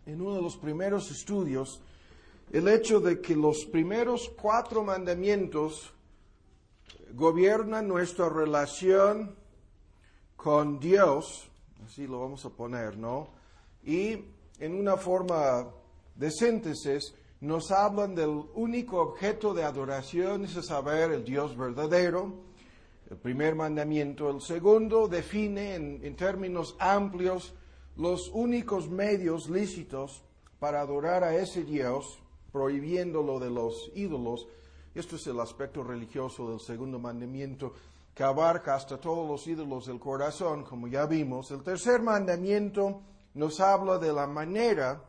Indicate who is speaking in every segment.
Speaker 1: en uno de los primeros estudios el hecho de que los primeros 4 mandamientos gobiernan nuestra relación con Dios, así lo vamos a poner, ¿no? Y en una forma de síntesis nos hablan del único objeto de adoración, es saber, el Dios verdadero, el primer mandamiento. El segundo define en términos amplios los únicos medios lícitos para adorar a ese Dios, prohibiéndolo de los ídolos. Esto es el aspecto religioso del segundo mandamiento, que abarca hasta todos los ídolos del corazón, como ya vimos. El tercer mandamiento nos habla de la manera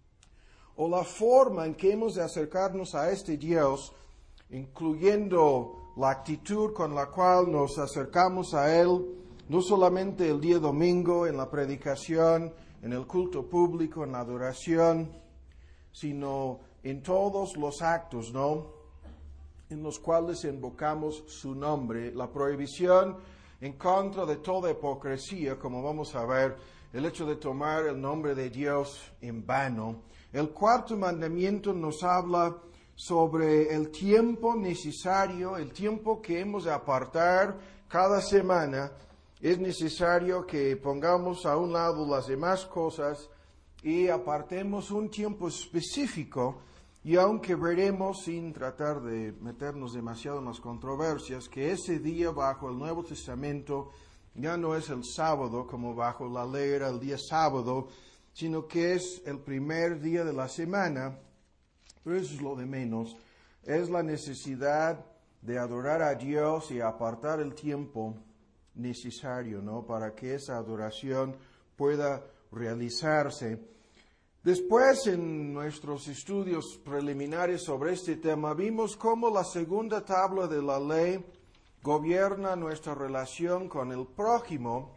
Speaker 1: o la forma en que hemos de acercarnos a este Dios, incluyendo la actitud con la cual nos acercamos a Él, no solamente el día domingo, en la predicación, en el culto público, en la adoración, sino en todos los actos, ¿no?, en los cuales invocamos su nombre. La prohibición en contra de toda hipocresía, como vamos a ver, el hecho de tomar el nombre de Dios en vano. El cuarto mandamiento nos habla sobre el tiempo necesario, el tiempo que hemos de apartar cada semana. Es necesario que pongamos a un lado las demás cosas y apartemos un tiempo específico. Y aunque veremos, sin tratar de meternos demasiado en las controversias, que ese día bajo el Nuevo Testamento ya no es el sábado, como bajo la ley era el día sábado, sino que es el primer día de la semana. Pero eso es lo de menos. Es la necesidad de adorar a Dios y apartar el tiempo necesario, ¿no?, para que esa adoración pueda realizarse. Después, en nuestros estudios preliminares sobre este tema, vimos cómo la segunda tabla de la ley gobierna nuestra relación con el prójimo,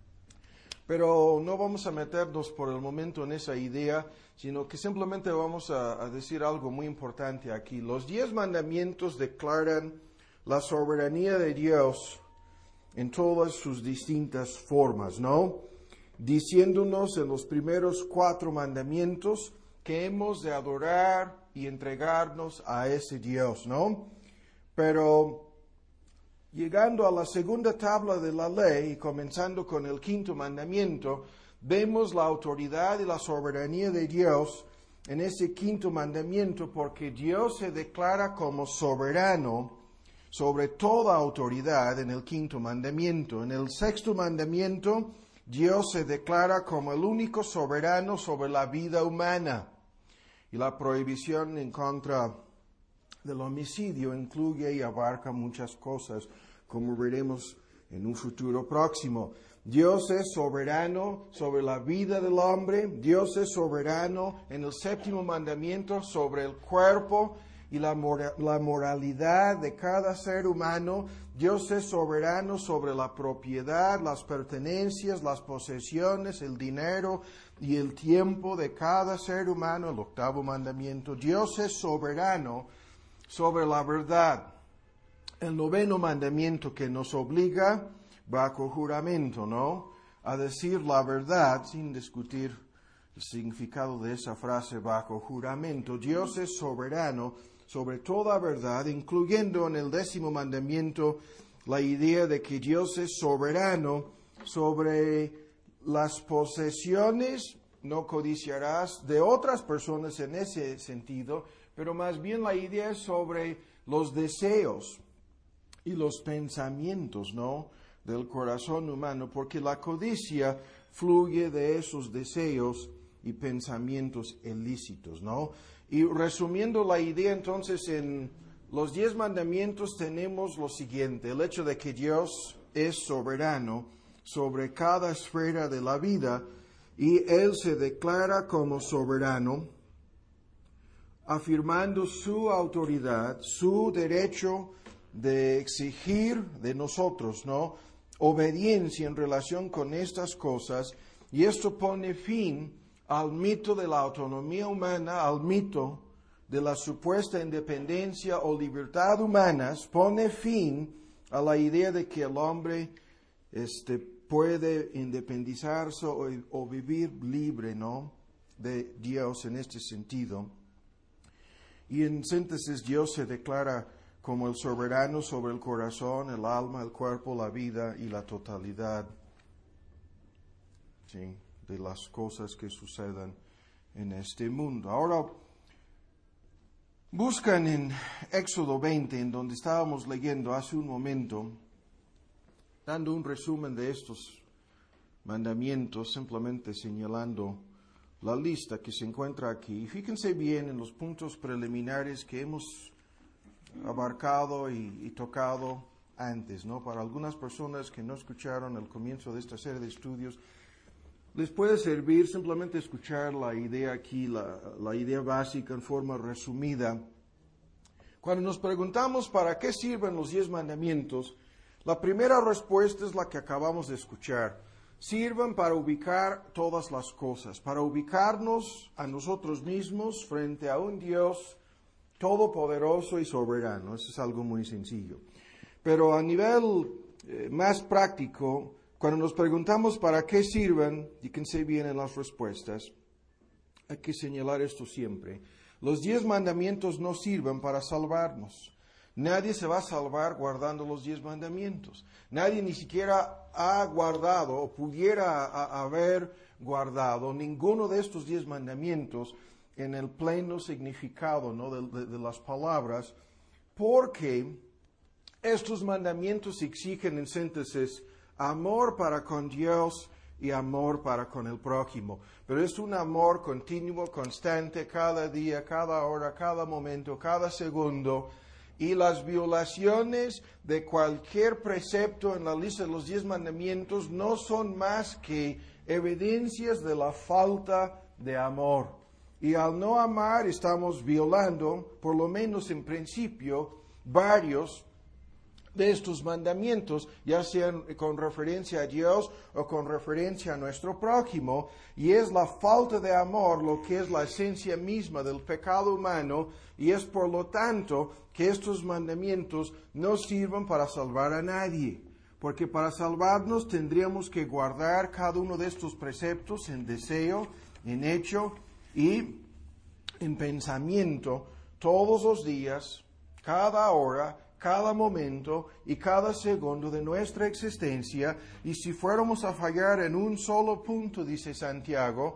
Speaker 1: pero no vamos a meternos por el momento en esa idea, sino que simplemente vamos a decir algo muy importante aquí. Los 10 mandamientos declaran la soberanía de Dios en todas sus distintas formas, ¿no?, diciéndonos en los primeros 4 mandamientos que hemos de adorar y entregarnos a ese Dios, ¿no? Pero llegando a la segunda tabla de la ley y comenzando con el 5º mandamiento, vemos la autoridad y la soberanía de Dios en ese 5º mandamiento, porque Dios se declara como soberano sobre toda autoridad en el 5º mandamiento. En el 6º mandamiento, Dios se declara como el único soberano sobre la vida humana. Y la prohibición en contra del homicidio incluye y abarca muchas cosas, como veremos en un futuro próximo. Dios es soberano sobre la vida del hombre. Dios es soberano en el 7º mandamiento sobre el cuerpo y la moralidad de cada ser humano. Dios es soberano sobre la propiedad, las pertenencias, las posesiones, el dinero y el tiempo de cada ser humano. El 8º mandamiento. Dios es soberano sobre la verdad. El 9º mandamiento, que nos obliga bajo juramento, ¿no?, a decir la verdad sin discutir el significado de esa frase, bajo juramento. Dios es soberano sobre toda verdad, incluyendo en el 10º mandamiento la idea de que Dios es soberano sobre las posesiones. No codiciarás de otras personas en ese sentido, pero más bien la idea es sobre los deseos y los pensamientos, ¿no?, del corazón humano, porque la codicia fluye de esos deseos y pensamientos ilícitos, ¿no? Y resumiendo la idea, entonces, en los 10 mandamientos tenemos lo siguiente: el hecho de que Dios es soberano sobre cada esfera de la vida, y Él se declara como soberano, afirmando su autoridad, su derecho de exigir de nosotros, ¿no?, obediencia en relación con estas cosas. Y esto pone fin al mito de la autonomía humana, al mito de la supuesta independencia o libertad humanas. Pone fin a la idea de que el hombre puede independizarse o vivir libre, ¿no?, de Dios en este sentido. Y en síntesis, Dios se declara como el soberano sobre el corazón, el alma, el cuerpo, la vida y la totalidad, ¿sí?, de las cosas que sucedan en este mundo. Ahora, buscan en Éxodo 20, en donde estábamos leyendo hace un momento, dando un resumen de estos mandamientos, simplemente señalando la lista que se encuentra aquí. Y fíjense bien en los puntos preliminares que hemos abarcado y tocado antes, ¿no? Para algunas personas que no escucharon el comienzo de esta serie de estudios, les puede servir simplemente escuchar la idea aquí, la idea básica en forma resumida. Cuando nos preguntamos para qué sirven los 10 mandamientos, la primera respuesta es la que acabamos de escuchar. Sirven para ubicar todas las cosas, para ubicarnos a nosotros mismos frente a un Dios todopoderoso y soberano. Eso es algo muy sencillo. Pero a nivel más práctico, cuando nos preguntamos para qué sirven, fíjense bien en las respuestas, hay que señalar esto siempre. Los 10 mandamientos no sirven para salvarnos. Nadie se va a salvar guardando los 10 mandamientos. Nadie ni siquiera ha guardado o pudiera haber guardado ninguno de estos 10 mandamientos en el pleno significado, ¿no?, de las palabras, porque estos mandamientos exigen en síntesis amor para con Dios y amor para con el prójimo. Pero es un amor continuo, constante, cada día, cada hora, cada momento, cada segundo. Y las violaciones de cualquier precepto en la lista de los 10 mandamientos no son más que evidencias de la falta de amor. Y al no amar estamos violando, por lo menos en principio, varios de estos mandamientos, ya sean con referencia a Dios o con referencia a nuestro prójimo, y es la falta de amor lo que es la esencia misma del pecado humano, y es por lo tanto que estos mandamientos no sirven para salvar a nadie, porque para salvarnos tendríamos que guardar cada uno de estos preceptos en deseo, en hecho y en pensamiento todos los días, cada hora, cada momento y cada segundo de nuestra existencia, y si fuéramos a fallar en un solo punto, dice Santiago,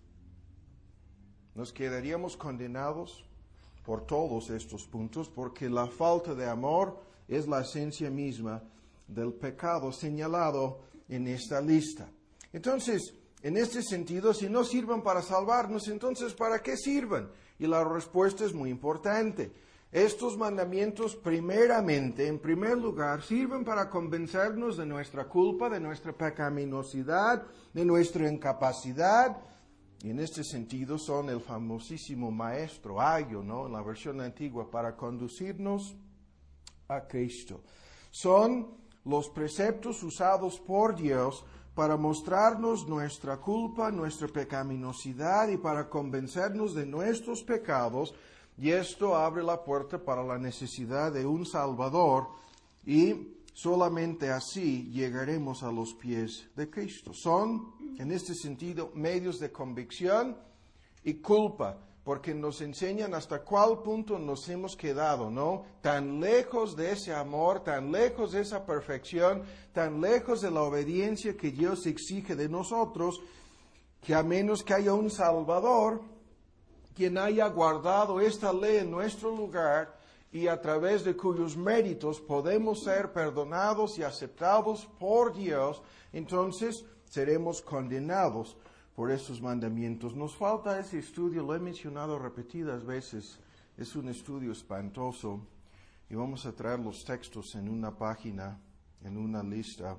Speaker 1: nos quedaríamos condenados por todos estos puntos, porque la falta de amor es la esencia misma del pecado señalado en esta lista. Entonces, en este sentido, si no sirven para salvarnos, entonces ¿para qué sirven? Y la respuesta es muy importante. Estos mandamientos, primeramente, en primer lugar, sirven para convencernos de nuestra culpa, de nuestra pecaminosidad, de nuestra incapacidad. Y en este sentido son el famosísimo maestro ayo, ¿no?, en la versión antigua, para conducirnos a Cristo. Son los preceptos usados por Dios para mostrarnos nuestra culpa, nuestra pecaminosidad y para convencernos de nuestros pecados. Y esto abre la puerta para la necesidad de un Salvador, y solamente así llegaremos a los pies de Cristo. Son, en este sentido, medios de convicción y culpa, porque nos enseñan hasta cuál punto nos hemos quedado, ¿no? Tan lejos de ese amor, tan lejos de esa perfección, tan lejos de la obediencia que Dios exige de nosotros, que a menos que haya un Salvador, quien haya guardado esta ley en nuestro lugar y a través de cuyos méritos podemos ser perdonados y aceptados por Dios, entonces seremos condenados por estos mandamientos. Nos falta ese estudio, lo he mencionado repetidas veces, es un estudio espantoso, y vamos a traer los textos en una página, en una lista.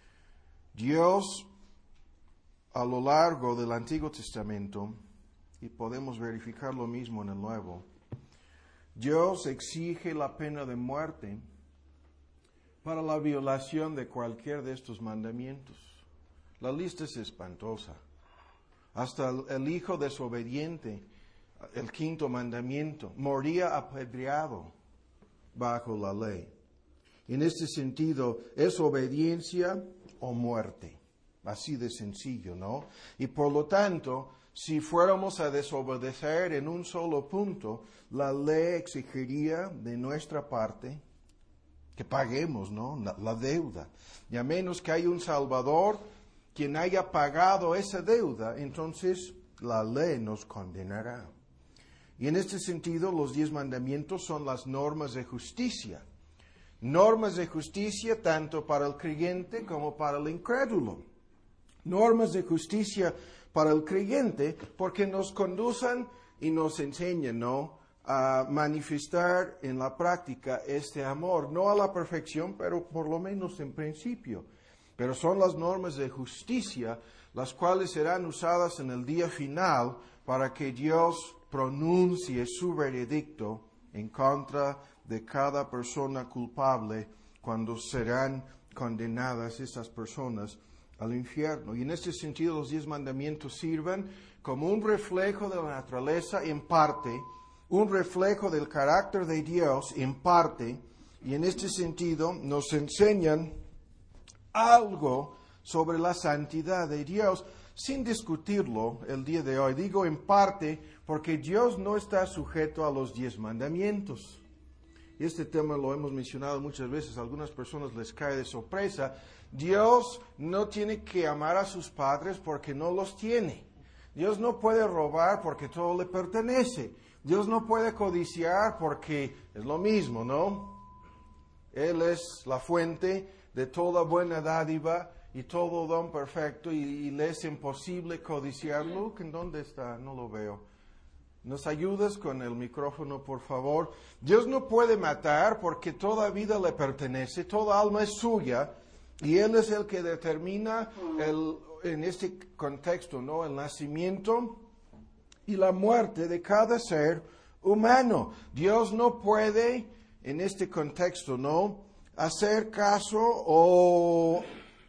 Speaker 1: Dios, a lo largo del Antiguo Testamento, y podemos verificar lo mismo en el Nuevo, Dios exige la pena de muerte para la violación de cualquier de estos mandamientos. La lista es espantosa. Hasta el hijo desobediente, el 5º mandamiento, moría apedreado bajo la ley. En este sentido, es obediencia o muerte. Así de sencillo, ¿no? Y por lo tanto, si fuéramos a desobedecer en un solo punto, la ley exigiría de nuestra parte que paguemos, ¿no? La deuda. Y a menos que haya un Salvador quien haya pagado esa deuda, entonces la ley nos condenará. Y en este sentido, los 10 mandamientos son las normas de justicia. Normas de justicia tanto para el creyente como para el incrédulo. Normas de justicia para el creyente porque nos conducen y nos enseñan, ¿no?, a manifestar en la práctica este amor, no a la perfección, pero por lo menos en principio. Pero son las normas de justicia las cuales serán usadas en el día final para que Dios pronuncie su veredicto en contra de cada persona culpable cuando serán condenadas esas personas al infierno. Y en este sentido los 10 mandamientos sirven como un reflejo de la naturaleza en parte, un reflejo del carácter de Dios en parte, y en este sentido nos enseñan algo sobre la santidad de Dios sin discutirlo el día de hoy. Digo en parte porque Dios no está sujeto a los 10 mandamientos. Y este tema lo hemos mencionado muchas veces, a algunas personas les cae de sorpresa. Dios no tiene que amar a sus padres porque no los tiene. Dios no puede robar porque todo le pertenece. Dios no puede codiciar porque es lo mismo, ¿no? Él es la fuente de toda buena dádiva y todo don perfecto y le es imposible codiciar. Luke, ¿en dónde está? No lo veo. ¿Nos ayudas con el micrófono, por favor? Dios no puede matar porque toda vida le pertenece, toda alma es suya y Él es el que determina en este contexto, ¿no?, el nacimiento y la muerte de cada ser humano. Dios no puede, en este contexto, ¿no?, hacer caso o,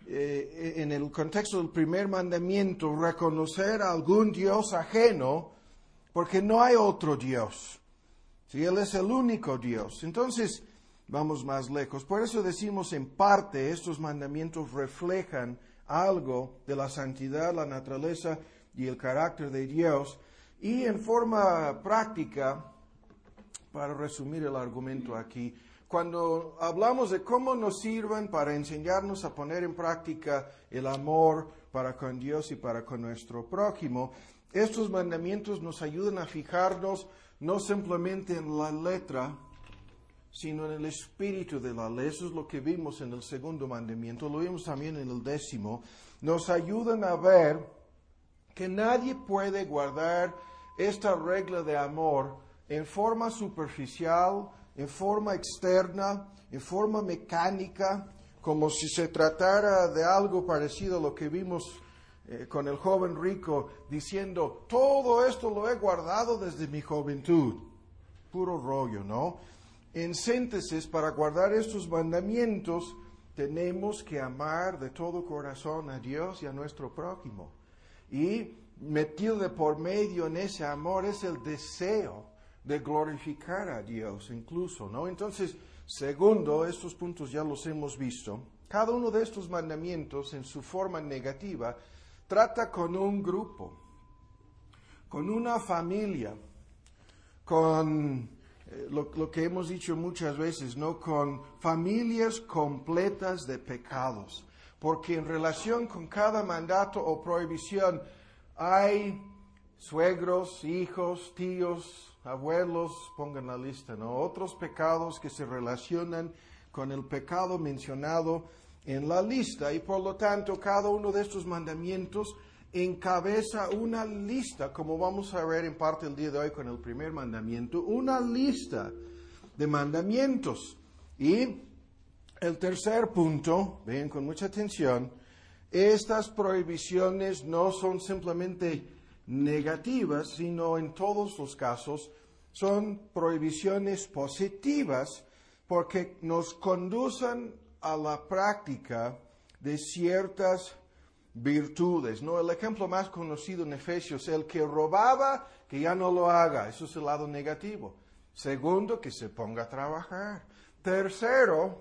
Speaker 1: en el contexto del primer mandamiento, reconocer a algún Dios ajeno, porque no hay otro Dios. Si Él es el único Dios. Entonces, vamos más lejos. Por eso decimos en parte, estos mandamientos reflejan algo de la santidad, la naturaleza y el carácter de Dios. Y en forma práctica, para resumir el argumento aquí, cuando hablamos de cómo nos sirven para enseñarnos a poner en práctica el amor para con Dios y para con nuestro prójimo, estos mandamientos nos ayudan a fijarnos no simplemente en la letra, sino en el espíritu de la ley. Eso es lo que vimos en el segundo mandamiento, lo vimos también en el 10º. Nos ayudan a ver que nadie puede guardar esta regla de amor en forma superficial, en forma externa, en forma mecánica, como si se tratara de algo parecido a lo que vimos con el joven rico, diciendo, todo esto lo he guardado desde mi juventud. Puro rollo, ¿no? En síntesis, para guardar estos mandamientos, tenemos que amar de todo corazón a Dios y a nuestro prójimo. Y metido de por medio en ese amor es el deseo de glorificar a Dios incluso, ¿no? Entonces, segundo, estos puntos ya los hemos visto. Cada uno de estos mandamientos en su forma negativa trata con un grupo, con una familia, con lo que hemos dicho muchas veces, ¿no?, con familias completas de pecados. Porque en relación con cada mandato o prohibición hay suegros, hijos, tíos, abuelos, pongan la lista, ¿no?, otros pecados que se relacionan con el pecado mencionado en la lista. Y por lo tanto, cada uno de estos mandamientos encabeza una lista, como vamos a ver en parte el día de hoy con el primer mandamiento, una lista de mandamientos. Y el tercer punto, vean con mucha atención, estas prohibiciones no son simplemente negativas, sino en todos los casos son prohibiciones positivas porque nos conducen a la práctica de ciertas virtudes, ¿no? El ejemplo más conocido en Efesios, el que robaba, que ya no lo haga. Eso es el lado negativo. Segundo, que se ponga a trabajar. Tercero,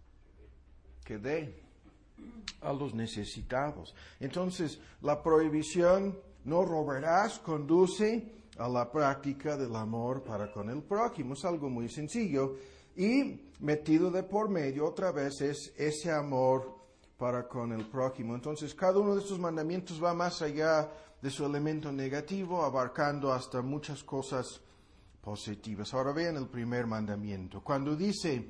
Speaker 1: que dé a los necesitados. Entonces, la prohibición no robarás, conduce a la práctica del amor para con el prójimo. Es algo muy sencillo. Y metido de por medio otra vez es ese amor para con el prójimo. Entonces, cada uno de estos mandamientos va más allá de su elemento negativo, abarcando hasta muchas cosas positivas. Ahora vean el primer mandamiento. Cuando dice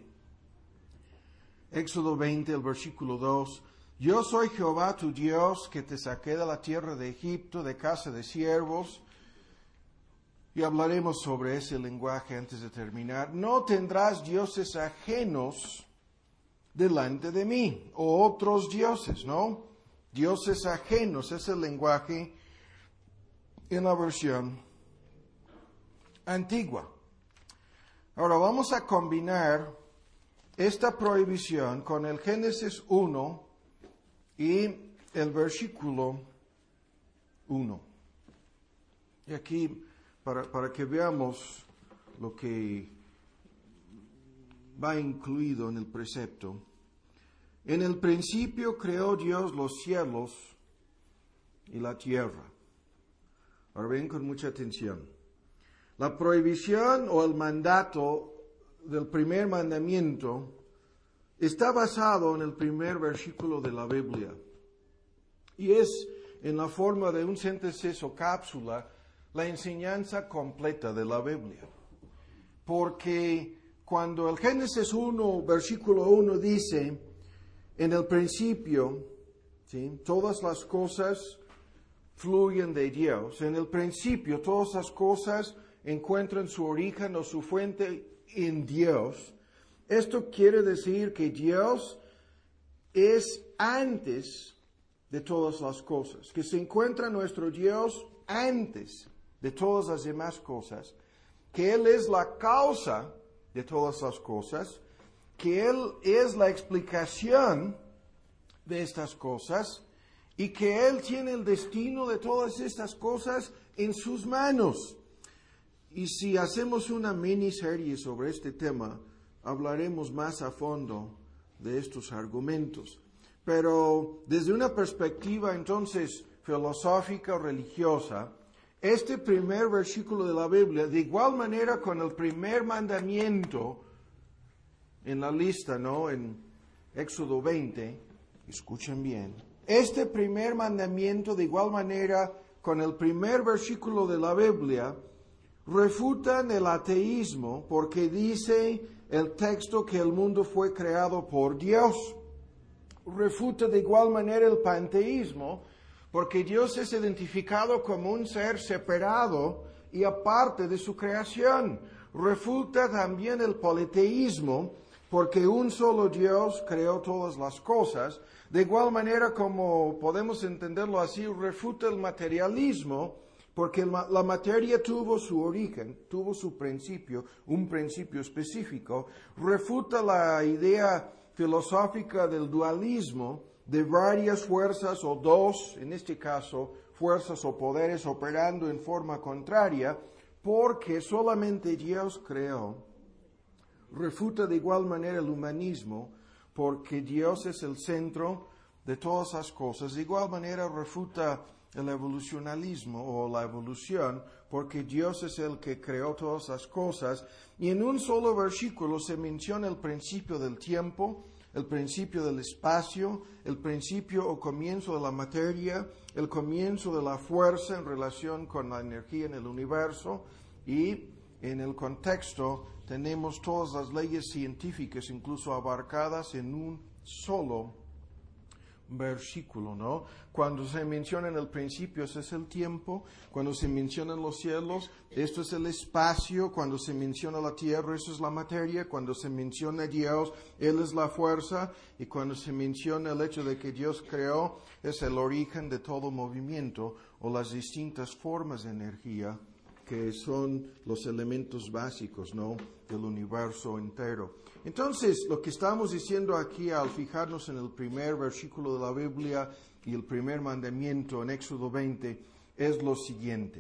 Speaker 1: Éxodo 20, el versículo 2, yo soy Jehová tu Dios que te saqué de la tierra de Egipto, de casa de siervos. Y hablaremos sobre ese lenguaje antes de terminar. No tendrás dioses ajenos delante de mí, o otros dioses, ¿no? Dioses ajenos, es el lenguaje en la versión antigua. Ahora vamos a combinar esta prohibición con el Génesis 1 y el versículo 1. Y aquí, para que veamos lo que va incluido en el precepto. En el principio creó Dios los cielos y la tierra. Ahora ven con mucha atención. La prohibición o el mandato del primer mandamiento está basado en el primer versículo de la Biblia. Y es en la forma de un síntesis o cápsula la enseñanza completa de la Biblia. Porque cuando el Génesis 1, versículo 1 dice, en el principio, ¿sí?, todas las cosas fluyen de Dios. En el principio todas las cosas encuentran su origen o su fuente en Dios. Esto quiere decir que Dios es antes de todas las cosas, que se encuentra nuestro Dios antes de todas las demás cosas, que Él es la causa de todas las cosas, que Él es la explicación de estas cosas y que Él tiene el destino de todas estas cosas en sus manos. Y si hacemos una miniserie sobre este tema, hablaremos más a fondo de estos argumentos. Pero desde una perspectiva entonces filosófica o religiosa, este primer versículo de la Biblia, de igual manera con el primer mandamiento en la lista, ¿no?, en Éxodo 20, escuchen bien, este primer mandamiento de igual manera con el primer versículo de la Biblia refutan el ateísmo porque dice el texto que el mundo fue creado por Dios. Refuta de igual manera el panteísmo porque Dios es identificado como un ser separado y aparte de su creación. Refuta también el politeísmo porque un solo Dios creó todas las cosas. De igual manera, como podemos entenderlo así, refuta el materialismo porque la materia tuvo su origen, tuvo su principio, un principio específico. Refuta la idea filosófica del dualismo, de varias fuerzas o dos, en este caso, fuerzas o poderes operando en forma contraria, porque solamente Dios creó. Refuta de igual manera el humanismo, porque Dios es el centro de todas las cosas. De igual manera refuta el evolucionalismo o la evolución, porque Dios es el que creó todas las cosas. Y en un solo versículo se menciona el principio del tiempo, el principio del espacio, el principio o comienzo de la materia, el comienzo de la fuerza en relación con la energía en el universo, y en el contexto tenemos todas las leyes científicas incluso abarcadas en un solo versículo, ¿no? Cuando se menciona en el principio, ese es el tiempo. Cuando se mencionan los cielos, esto es el espacio. Cuando se menciona la tierra, eso es la materia. Cuando se menciona Dios, Él es la fuerza. Y cuando se menciona el hecho de que Dios creó, es el origen de todo movimiento o las distintas formas de energía que son los elementos básicos, ¿no?, del universo entero. Entonces, lo que estamos diciendo aquí al fijarnos en el primer versículo de la Biblia y el primer mandamiento en Éxodo 20 es lo siguiente.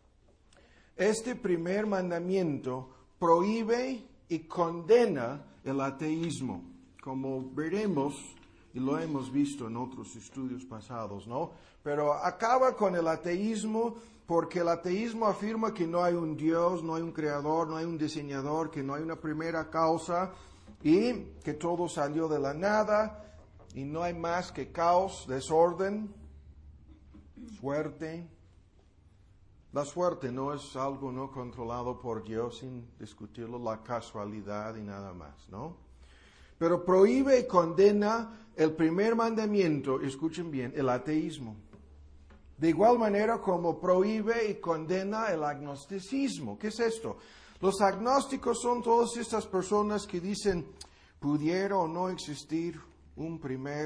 Speaker 1: Este primer mandamiento prohíbe y condena el ateísmo. Como veremos y lo hemos visto en otros estudios pasados, ¿no? Pero acaba con el ateísmo porque el ateísmo afirma que no hay un Dios, no hay un creador, no hay un diseñador, que no hay una primera causa y que todo salió de la nada y no hay más que caos, desorden, suerte. La suerte no es algo no controlado por Dios sin discutirlo, la casualidad y nada más, ¿no? Pero prohíbe y condena el primer mandamiento, escuchen bien, el ateísmo. De igual manera como prohíbe y condena el agnosticismo. ¿Qué es esto? Los agnósticos son todas estas personas que dicen, pudiera o no existir una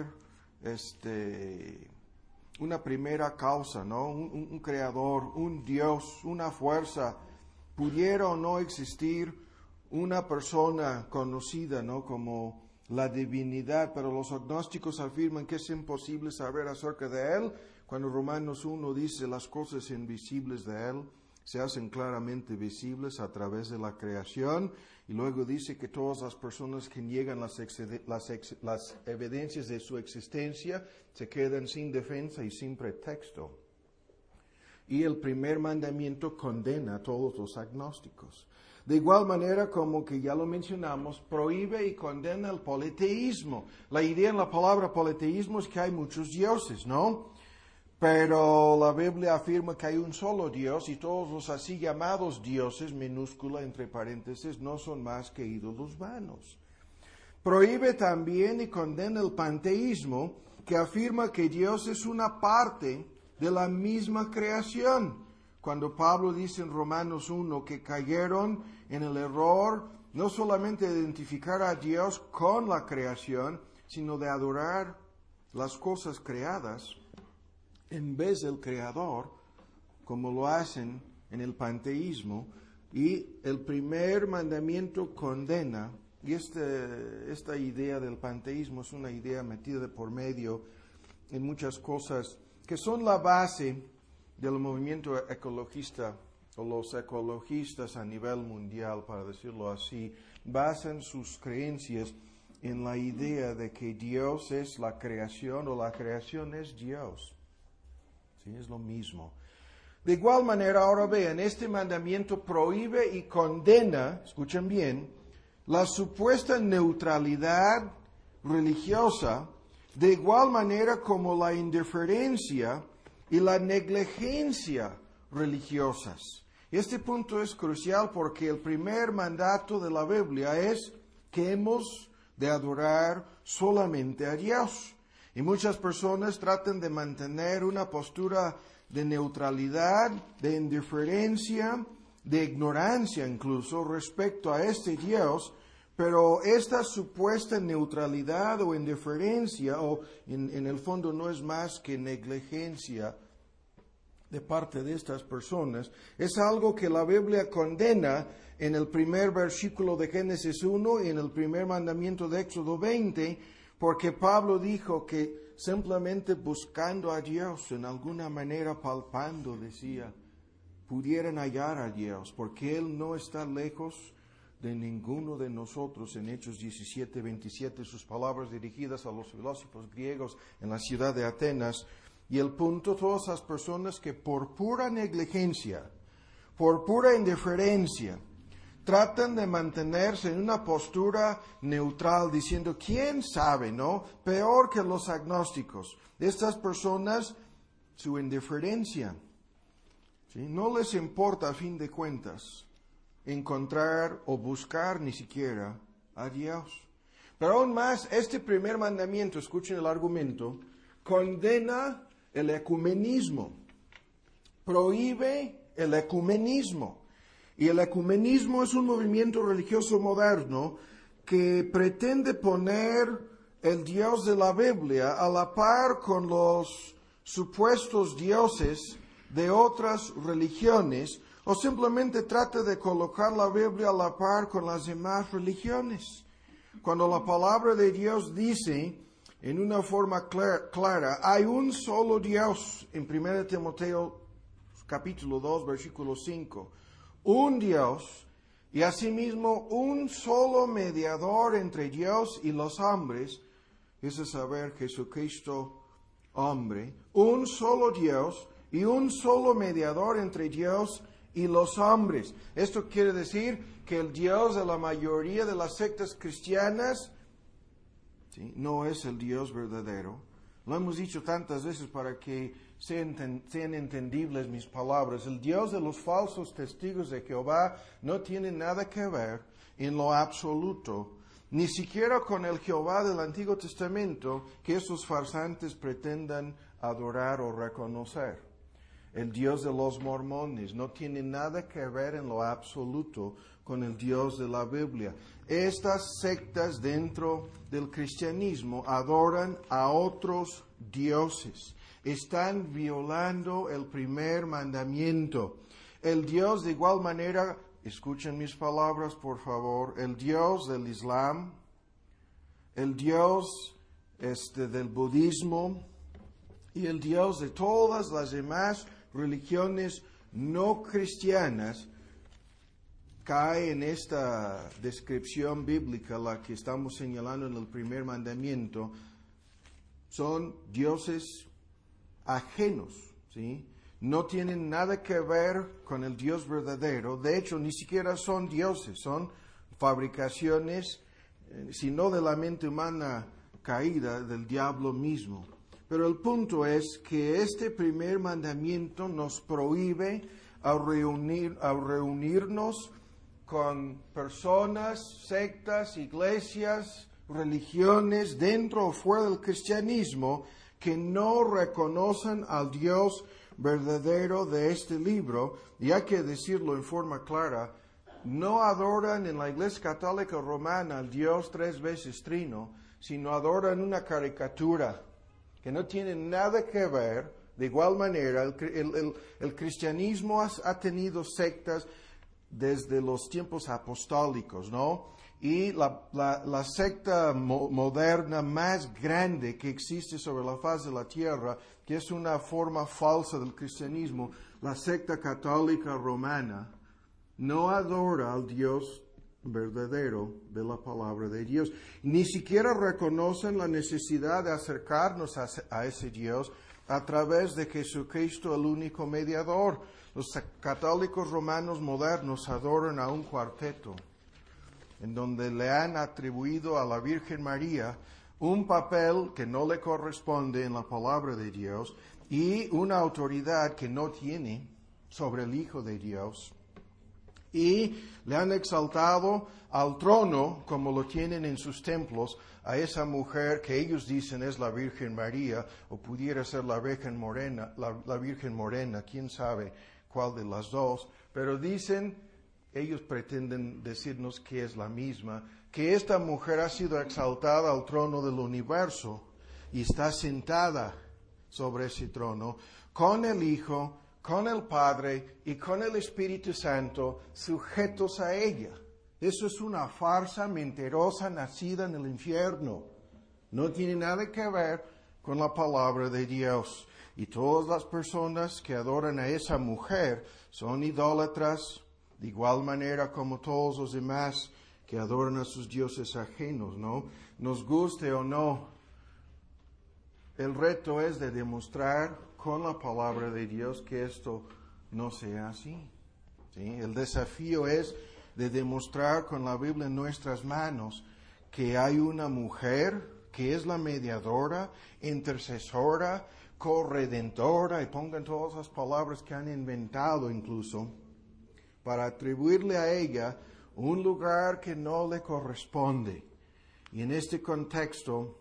Speaker 1: primera causa, ¿no? Un creador, un Dios, una fuerza. Pudiera o no existir una persona conocida, ¿no? Como la divinidad, pero los agnósticos afirman que es imposible saber acerca de Él, cuando Romanos 1 dice las cosas invisibles de Él se hacen claramente visibles a través de la creación, y luego dice que todas las personas que niegan las evidencias de su existencia se quedan sin defensa y sin pretexto. Y el primer mandamiento condena a todos los agnósticos. De igual manera, como que ya lo mencionamos, prohíbe y condena el politeísmo. La idea en la palabra politeísmo es que hay muchos dioses, ¿no? Pero la Biblia afirma que hay un solo Dios y todos los así llamados dioses, minúscula entre paréntesis, no son más que ídolos vanos. Prohíbe también y condena el panteísmo, que afirma que Dios es una parte de la misma creación. Cuando Pablo dice en Romanos 1 que cayeron en el error no solamente de identificar a Dios con la creación, sino de adorar las cosas creadas en vez del Creador, como lo hacen en el panteísmo. Y el primer mandamiento condena, y esta idea del panteísmo es una idea metida de por medio en muchas cosas que son la base del movimiento ecologista, o los ecologistas a nivel mundial, para decirlo así, basan sus creencias en la idea de que Dios es la creación o la creación es Dios. Sí, es lo mismo. De igual manera, ahora vean, este mandamiento prohíbe y condena, escuchen bien, la supuesta neutralidad religiosa, de igual manera como la indiferencia y la negligencia religiosas. Este punto es crucial porque el primer mandato de la Biblia es que hemos de adorar solamente a Dios. Y muchas personas tratan de mantener una postura de neutralidad, de indiferencia, de ignorancia incluso respecto a este Dios, pero esta supuesta neutralidad o indiferencia, o en el fondo no es más que negligencia de parte de estas personas, es algo que la Biblia condena en el primer versículo de Génesis 1 y en el primer mandamiento de Éxodo 20, porque Pablo dijo que simplemente buscando a Dios, en alguna manera palpando, decía, pudieran hallar a Dios, porque Él no está lejos de ninguno de nosotros. En Hechos 17:27, sus palabras dirigidas a los filósofos griegos en la ciudad de Atenas. Y el punto, todas las personas que por pura negligencia, por pura indiferencia, tratan de mantenerse en una postura neutral, diciendo, ¿quién sabe, no? Peor que los agnósticos. Estas personas, su indiferencia, ¿sí? No les importa a fin de cuentas encontrar o buscar ni siquiera a Dios. Pero aún más, este primer mandamiento, escuchen el argumento, condena el ecumenismo, prohíbe el ecumenismo. Y el ecumenismo es un movimiento religioso moderno que pretende poner el Dios de la Biblia a la par con los supuestos dioses de otras religiones, o simplemente trata de colocar la Biblia a la par con las demás religiones. Cuando la palabra de Dios dice en una forma clara, hay un solo Dios, en 1 Timoteo capítulo 2, versículo 5, un Dios y asimismo un solo mediador entre Dios y los hombres, es a saber, Jesucristo hombre, un solo Dios y un solo mediador entre Dios y los hombres. Esto quiere decir que el Dios de la mayoría de las sectas cristianas, ¿sí?, no es el Dios verdadero. Lo hemos dicho tantas veces para que sean entendibles mis palabras. El Dios de los falsos testigos de Jehová no tiene nada que ver en lo absoluto, ni siquiera con el Jehová del Antiguo Testamento que esos farsantes pretendan adorar o reconocer. El Dios de los mormones no tiene nada que ver en lo absoluto con el Dios de la Biblia. Estas sectas dentro del cristianismo adoran a otros dioses. Están violando el primer mandamiento. El Dios, de igual manera, escuchen mis palabras por favor, el Dios del Islam, el Dios del budismo y el Dios de todas las demás religiones no cristianas cae en esta descripción bíblica, la que estamos señalando en el primer mandamiento. Son dioses ajenos, ¿sí? No tienen nada que ver con el Dios verdadero. De hecho, ni siquiera son dioses, son fabricaciones, sino de la mente humana caída del diablo mismo. Pero el punto es que este primer mandamiento nos prohíbe a reunirnos con personas, sectas, iglesias, religiones dentro o fuera del cristianismo que no reconocen al Dios verdadero de este libro, y hay que decirlo en forma clara, no adoran en la Iglesia Católica Romana al Dios 3 veces trino, sino adoran una caricatura que no tiene nada que ver. De igual manera, el cristianismo ha tenido sectas desde los tiempos apostólicos, ¿no? Y la secta moderna más grande que existe sobre la faz de la tierra, que es una forma falsa del cristianismo, la secta católica romana, no adora al Dios verdadero de la palabra de Dios. Ni siquiera reconocen la necesidad de acercarnos a ese Dios a través de Jesucristo, el único mediador. Los católicos romanos modernos adoran a un cuarteto, en donde le han atribuido a la Virgen María un papel que no le corresponde en la palabra de Dios y una autoridad que no tiene sobre el Hijo de Dios. Y le han exaltado al trono, como lo tienen en sus templos, a esa mujer que ellos dicen es la Virgen María, o pudiera ser la Virgen Morena, quién sabe cuál de las dos, pero ellos pretenden decirnos que es la misma, que esta mujer ha sido exaltada al trono del universo y está sentada sobre ese trono con el Hijo, con el Padre y con el Espíritu Santo sujetos a ella. Eso es una farsa mentirosa nacida en el infierno. No tiene nada que ver con la palabra de Dios. Y todas las personas que adoran a esa mujer son idólatras, de igual manera como todos los demás que adoran a sus dioses ajenos, ¿no? Nos guste o no, el reto es de demostrar con la palabra de Dios que esto no sea así, ¿sí? El desafío es de demostrar con la Biblia en nuestras manos que hay una mujer que es la mediadora, intercesora, corredentora, y pongan todas las palabras que han inventado incluso, para atribuirle a ella un lugar que no le corresponde. Y en este contexto,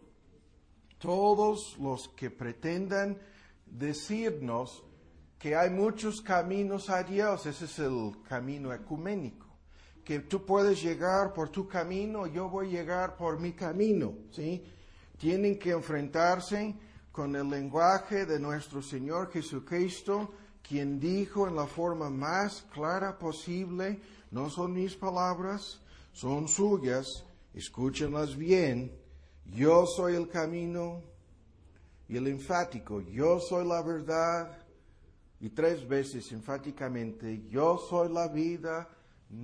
Speaker 1: todos los que pretendan decirnos que hay muchos caminos a Dios, ese es el camino ecuménico, que tú puedes llegar por tu camino, yo voy a llegar por mi camino, ¿sí? Tienen que enfrentarse con el lenguaje de nuestro Señor Jesucristo, quien dijo en la forma más clara posible, no son mis palabras, son suyas, escúchenlas bien, yo soy el camino, y el enfático, yo soy la verdad, y 3 veces enfáticamente, yo soy la vida,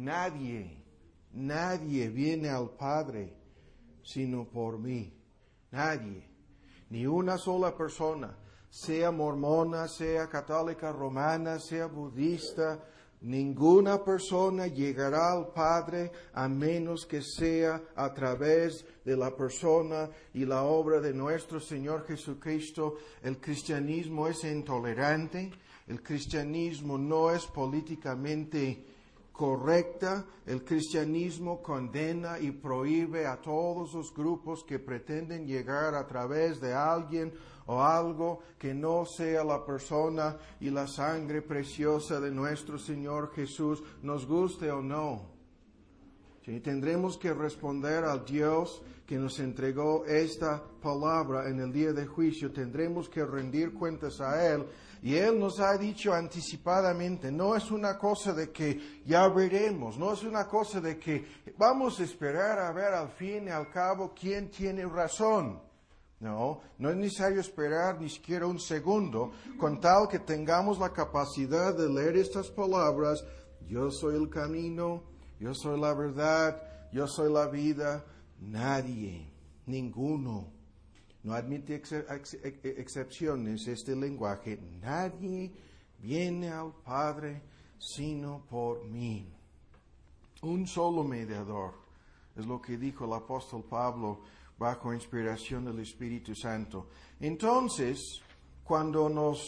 Speaker 1: nadie viene al Padre sino por mí. Nadie. Ni una sola persona, sea mormona, sea católica romana, sea budista, ninguna persona llegará al Padre a menos que sea a través de la persona y la obra de nuestro Señor Jesucristo. El cristianismo es intolerante, el cristianismo no es políticamente correcta, el cristianismo condena y prohíbe a todos los grupos que pretenden llegar a través de alguien o algo que no sea la persona y la sangre preciosa de nuestro Señor Jesús, nos guste o no. Sí, tendremos que responder al Dios que nos entregó esta palabra en el día de juicio. Tendremos que rendir cuentas a Él. Y Él nos ha dicho anticipadamente, no es una cosa de que ya veremos, no es una cosa de que vamos a esperar a ver al fin y al cabo quién tiene razón. No es necesario esperar ni siquiera un segundo, con tal que tengamos la capacidad de leer estas palabras. Yo soy el camino, yo soy la verdad, yo soy la vida. Nadie, ninguno, no admite excepciones este lenguaje. Nadie viene al Padre sino por mí. Un solo mediador, es lo que dijo el apóstol Pablo bajo inspiración del Espíritu Santo. Entonces, cuando nos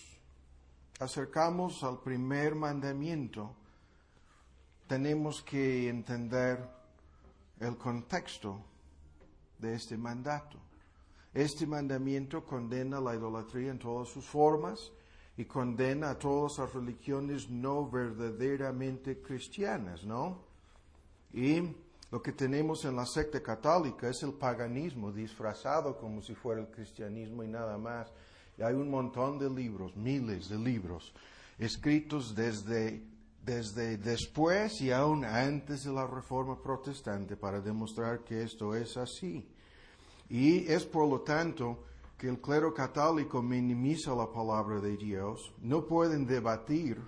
Speaker 1: acercamos al primer mandamiento, tenemos que entender el contexto de este mandato. Este mandamiento condena la idolatría en todas sus formas y condena a todas las religiones no verdaderamente cristianas, ¿no? Y lo que tenemos en la secta católica es el paganismo disfrazado como si fuera el cristianismo y nada más. Y hay un montón de libros, miles de libros, escritos desde después y aún antes de la Reforma Protestante para demostrar que esto es así. Y es por lo tanto que el clero católico minimiza la palabra de Dios. No pueden debatir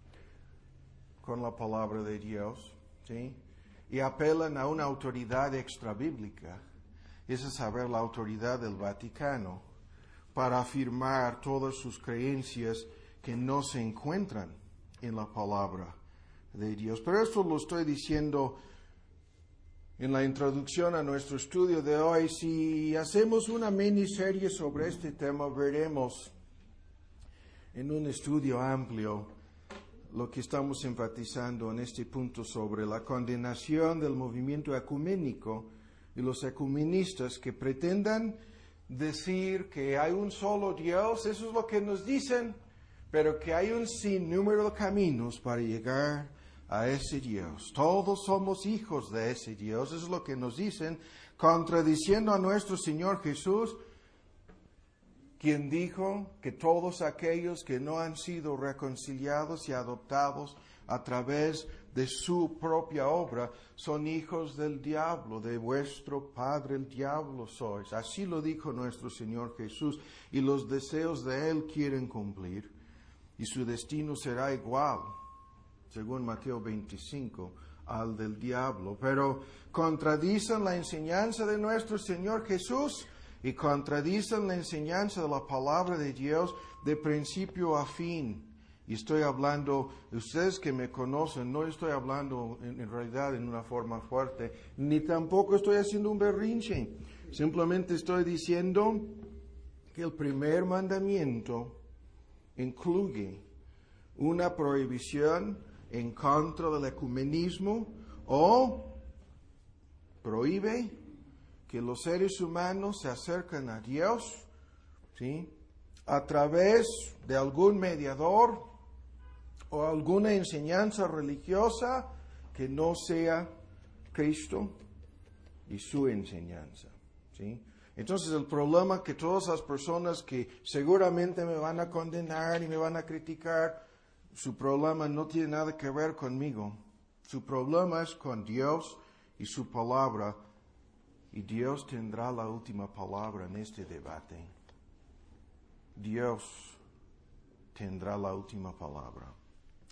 Speaker 1: con la palabra de Dios, ¿sí? Y apelan a una autoridad extrabíblica, es a saber, la autoridad del Vaticano, para afirmar todas sus creencias que no se encuentran en la palabra de Dios. Pero esto lo estoy diciendo en la introducción a nuestro estudio de hoy. Si hacemos una miniserie sobre este tema, veremos en un estudio amplio lo que estamos enfatizando en este punto sobre la condenación del movimiento ecuménico y los ecumenistas que pretendan decir que hay un solo Dios. Eso es lo que nos dicen, pero que hay un sinnúmero de caminos para llegar a ese Dios. Todos somos hijos de ese Dios. Eso es lo que nos dicen, contradiciendo a nuestro Señor Jesús, quien dijo que todos aquellos que no han sido reconciliados y adoptados a través de su propia obra son hijos del diablo, de vuestro padre el diablo sois. Así lo dijo nuestro Señor Jesús, y los deseos de Él quieren cumplir, y su destino será igual, según Mateo 25, al del diablo. Pero contradicen la enseñanza de nuestro Señor Jesús y contradicen la enseñanza de la palabra de Dios de principio a fin. Y estoy hablando, ustedes que me conocen, no estoy hablando en realidad en una forma fuerte, ni tampoco estoy haciendo un berrinche. Simplemente estoy diciendo que el primer mandamiento incluye una prohibición en contra del ecumenismo, o prohíbe que los seres humanos se acerquen a Dios, ¿sí?, a través de algún mediador o alguna enseñanza religiosa que no sea Cristo y su enseñanza, ¿sí? Entonces el problema que todas las personas que seguramente me van a condenar y me van a criticar, su problema no tiene nada que ver conmigo. Su problema es con Dios y su palabra. Y Dios tendrá la última palabra en este debate. Dios tendrá la última palabra.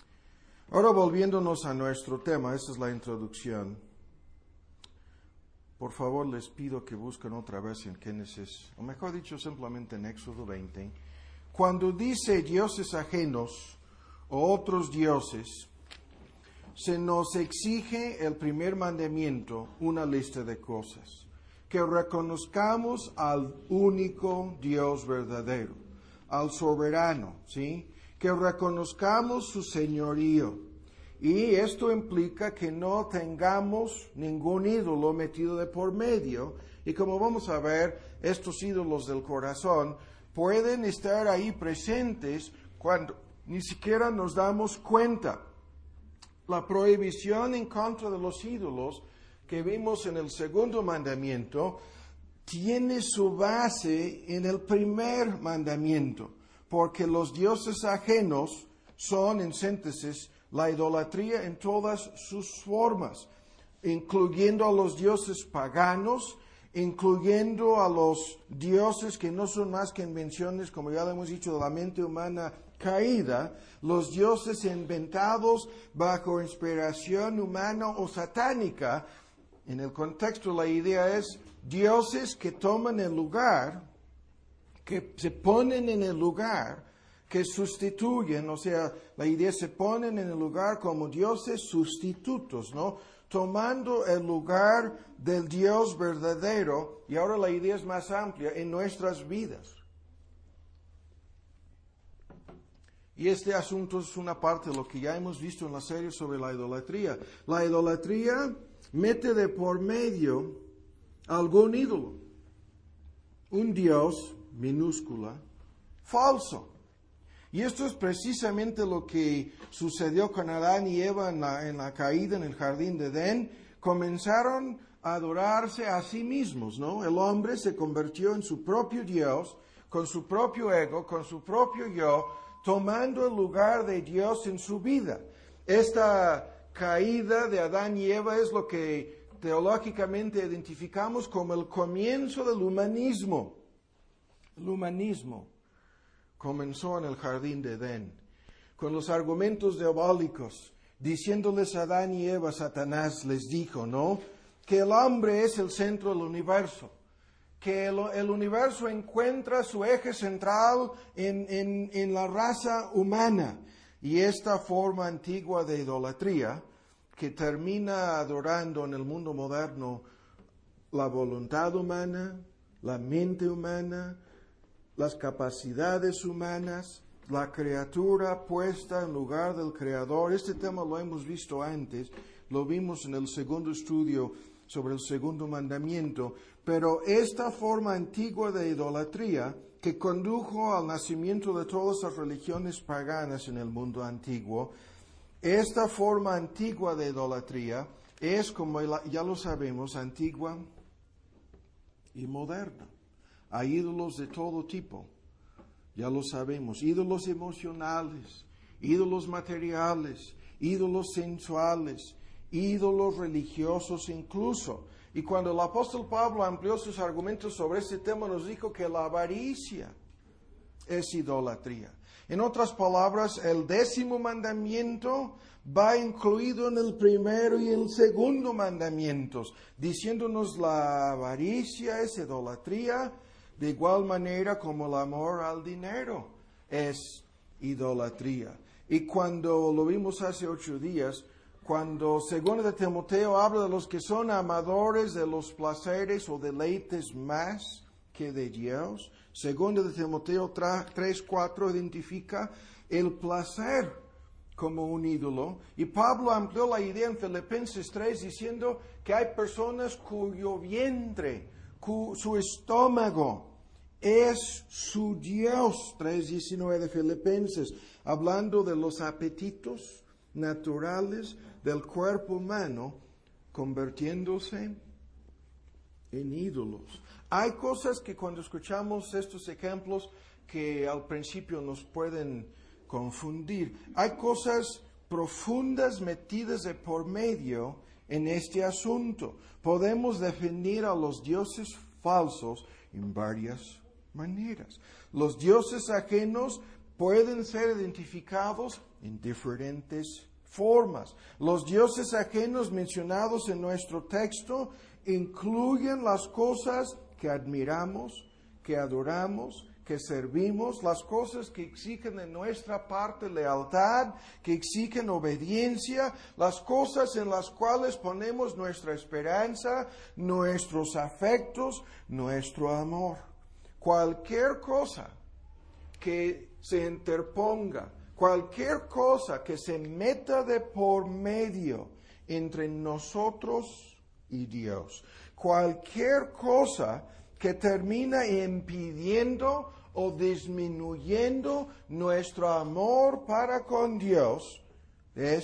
Speaker 1: Ahora volviéndonos a nuestro tema, esa es la introducción. Por favor, les pido que busquen otra vez en Génesis, o mejor dicho, simplemente en Éxodo 20. Cuando dice dioses ajenos o otros dioses, se nos exige el primer mandamiento, una lista de cosas. Que reconozcamos al único Dios verdadero, al soberano, ¿sí? Que reconozcamos su señorío. Y esto implica que no tengamos ningún ídolo metido de por medio. Y como vamos a ver, estos ídolos del corazón pueden estar ahí presentes cuando ni siquiera nos damos cuenta. La prohibición en contra de los ídolos que vimos en el segundo mandamiento tiene su base en el primer mandamiento, porque los dioses ajenos son, en síntesis, la idolatría en todas sus formas, incluyendo a los dioses paganos, incluyendo a los dioses que no son más que invenciones, como ya lo hemos dicho, de la mente humana caída, los dioses inventados bajo inspiración humana o satánica. En el contexto la idea es dioses que toman el lugar, que se ponen en el lugar, que sustituyen, o sea, la idea se ponen en el lugar como dioses sustitutos, ¿no? Tomando el lugar del Dios verdadero, y ahora la idea es más amplia, en nuestras vidas. Y este asunto es una parte de lo que ya hemos visto en la serie sobre la idolatría. La idolatría mete de por medio algún ídolo, un Dios, minúscula, falso. Y esto es precisamente lo que sucedió con Adán y Eva en la caída en el jardín de Edén. Comenzaron a adorarse a sí mismos, ¿no? El hombre se convirtió en su propio Dios, con su propio ego, con su propio yo, tomando el lugar de Dios en su vida. Esta caída de Adán y Eva es lo que teológicamente identificamos como el comienzo del humanismo. El humanismo comenzó en el jardín de Edén, con los argumentos diabólicos, diciéndoles a Adán y Eva, Satanás les dijo, ¿no?, que el hombre es el centro del universo, que el universo encuentra su eje central en la raza humana. Y esta forma antigua de idolatría, que termina adorando en el mundo moderno la voluntad humana, la mente humana, las capacidades humanas, la criatura puesta en lugar del Creador. Este tema lo hemos visto antes, lo vimos en el segundo estudio sobre el segundo mandamiento, pero esta forma antigua de idolatría que condujo al nacimiento de todas las religiones paganas en el mundo antiguo, esta forma antigua de idolatría es, como ya lo sabemos, antigua y moderna. Hay ídolos de todo tipo, ya lo sabemos, ídolos emocionales, ídolos materiales, ídolos sensuales, ídolos religiosos incluso. Y cuando el apóstol Pablo amplió sus argumentos sobre este tema, nos dijo que la avaricia es idolatría. En otras palabras, el 10º mandamiento va incluido en el primero y el segundo mandamientos, diciéndonos la avaricia es idolatría, de igual manera como el amor al dinero es idolatría. Y cuando lo vimos hace 8 días, cuando 2 de Timoteo habla de los que son amadores de los placeres o deleites más que de Dios, 2 de Timoteo 3:4 identifica el placer como un ídolo. Y Pablo amplió la idea en Filipenses 3 diciendo que hay personas cuyo vientre, su estómago es su Dios. 3:19 de Filipenses, hablando de los apetitos naturales del cuerpo humano convirtiéndose en ídolos. Hay cosas que cuando escuchamos estos ejemplos que al principio nos pueden confundir. Hay cosas profundas metidas de por medio en este asunto. Podemos definir a los dioses falsos en varias maneras. Los dioses ajenos pueden ser identificados en diferentes formas. Los dioses ajenos mencionados en nuestro texto incluyen las cosas que admiramos, que adoramos, que servimos, las cosas que exigen de nuestra parte lealtad, que exigen obediencia, las cosas en las cuales ponemos nuestra esperanza, nuestros afectos, nuestro amor. Cualquier cosa que se interponga, cualquier cosa que se meta de por medio entre nosotros y Dios, cualquier cosa que termina impidiendo o disminuyendo nuestro amor para con Dios, es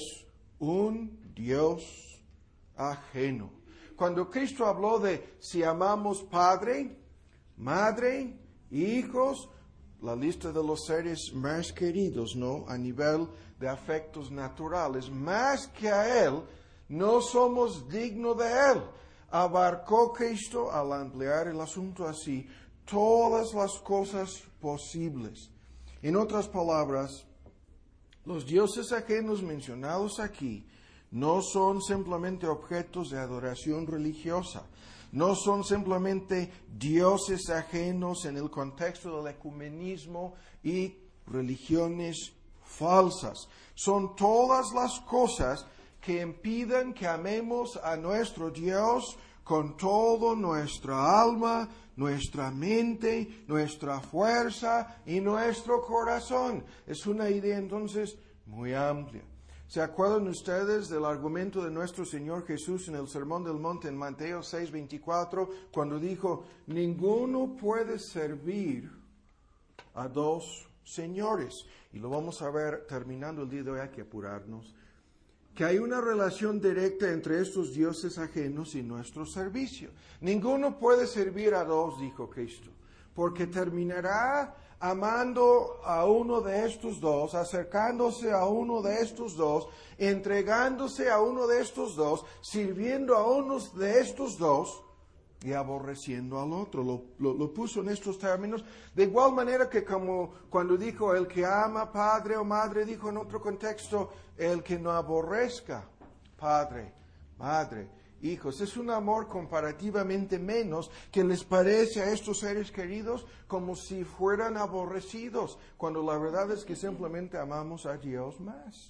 Speaker 1: un Dios ajeno. Cuando Cristo habló de si amamos Padre, Madre, hijos, la lista de los seres más queridos, ¿no? A nivel de afectos naturales, más que a Él, no somos dignos de Él. Abarcó Cristo, al ampliar el asunto así, todas las cosas posibles. En otras palabras, los dioses ajenos mencionados aquí no son simplemente objetos de adoración religiosa, no son simplemente dioses ajenos en el contexto del ecumenismo y religiones falsas. Son todas las cosas que impiden que amemos a nuestro Dios con todo nuestra alma, nuestra mente, nuestra fuerza y nuestro corazón. Es una idea entonces muy amplia. ¿Se acuerdan ustedes del argumento de nuestro Señor Jesús en el Sermón del Monte en Mateo 6:24, cuando dijo, ninguno puede servir a dos señores? Y lo vamos a ver terminando el día de hoy, hay que apurarnos. Que hay una relación directa entre estos dioses ajenos y nuestro servicio. Ninguno puede servir a dos, dijo Cristo, porque terminará amando a uno de estos dos, acercándose a uno de estos dos, entregándose a uno de estos dos, sirviendo a uno de estos dos y aborreciendo al otro. Lo puso en estos términos, de igual manera que como cuando dijo el que ama padre o madre, dijo en otro contexto, el que no aborrezca padre, madre, hijos. Es un amor comparativamente menos que les parece a estos seres queridos como si fueran aborrecidos, cuando la verdad es que simplemente amamos a Dios más.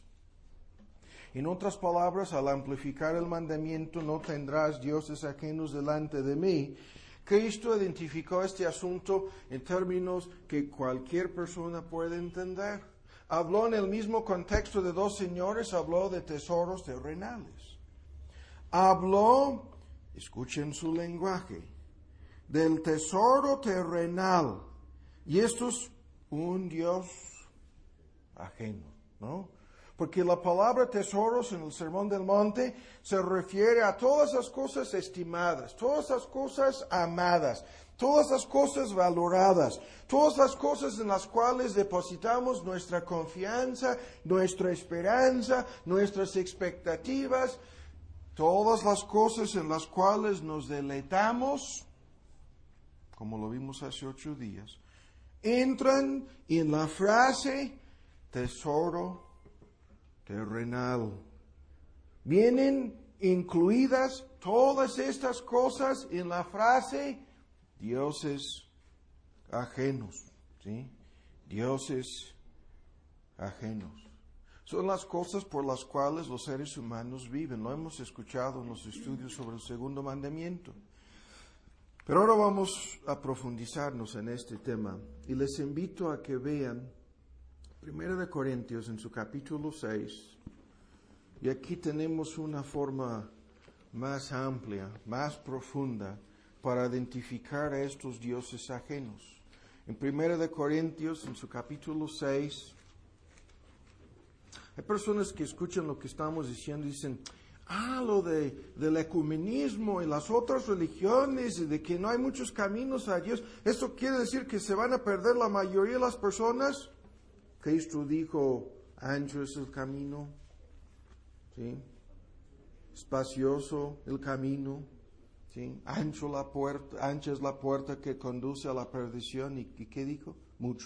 Speaker 1: En otras palabras, al amplificar el mandamiento, no tendrás dioses ajenos delante de mí, Cristo identificó este asunto en términos que cualquier persona puede entender. Habló en el mismo contexto de dos señores, habló de tesoros terrenales. Habló, escuchen su lenguaje, del tesoro terrenal. Y esto es un Dios ajeno, ¿no? Porque la palabra tesoros en el Sermón del Monte se refiere a todas las cosas estimadas, todas las cosas amadas, todas las cosas valoradas, todas las cosas en las cuales depositamos nuestra confianza, nuestra esperanza, nuestras expectativas, todas las cosas en las cuales nos deleitamos, como lo vimos hace 8 días, entran en la frase tesoro terrenal. Vienen incluidas todas estas cosas en la frase dioses ajenos, ¿sí? Dioses ajenos. Son las cosas por las cuales los seres humanos viven. Lo hemos escuchado en los estudios sobre el segundo mandamiento. Pero ahora vamos a profundizarnos en este tema y les invito a que vean 1 Corintios en su capítulo 6, y aquí tenemos una forma más amplia, más profunda, para identificar a estos dioses ajenos. En 1 Corintios, en su capítulo 6, hay personas que escuchan lo que estamos diciendo y dicen, lo del ecumenismo y las otras religiones y de que no hay muchos caminos a Dios, ¿esto quiere decir que se van a perder la mayoría de las personas? Cristo dijo, ancho es el camino, ¿sí? Espacioso el camino, ¿sí? Ancha es la puerta que conduce a la perdición. ¿Y qué dijo?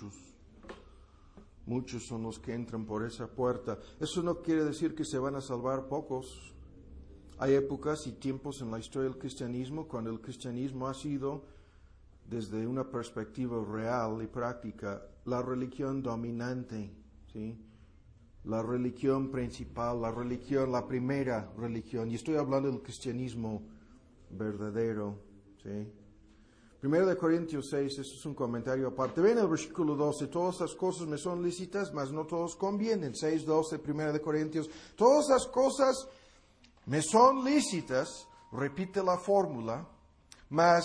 Speaker 1: Muchos son los que entran por esa puerta. Eso no quiere decir que se van a salvar pocos. Hay épocas y tiempos en la historia del cristianismo cuando el cristianismo ha sido, desde una perspectiva real y práctica, la religión dominante, ¿sí? La religión principal, la primera religión. Y estoy hablando del cristianismo verdadero, ¿sí? 1 Corintios 6, eso es un comentario aparte. Ven el versículo 12, todas esas cosas me son lícitas, mas no todos convienen. 6:12, 1 Corintios, todas esas cosas me son lícitas, repite la fórmula, mas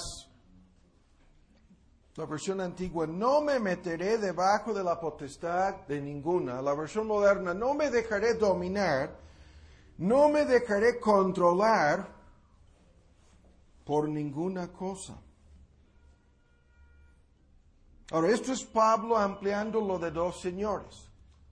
Speaker 1: la versión antigua, no me meteré debajo de la potestad de ninguna. La versión moderna, no me dejaré dominar, no me dejaré controlar por ninguna cosa. Ahora, esto es Pablo ampliando lo de dos señores.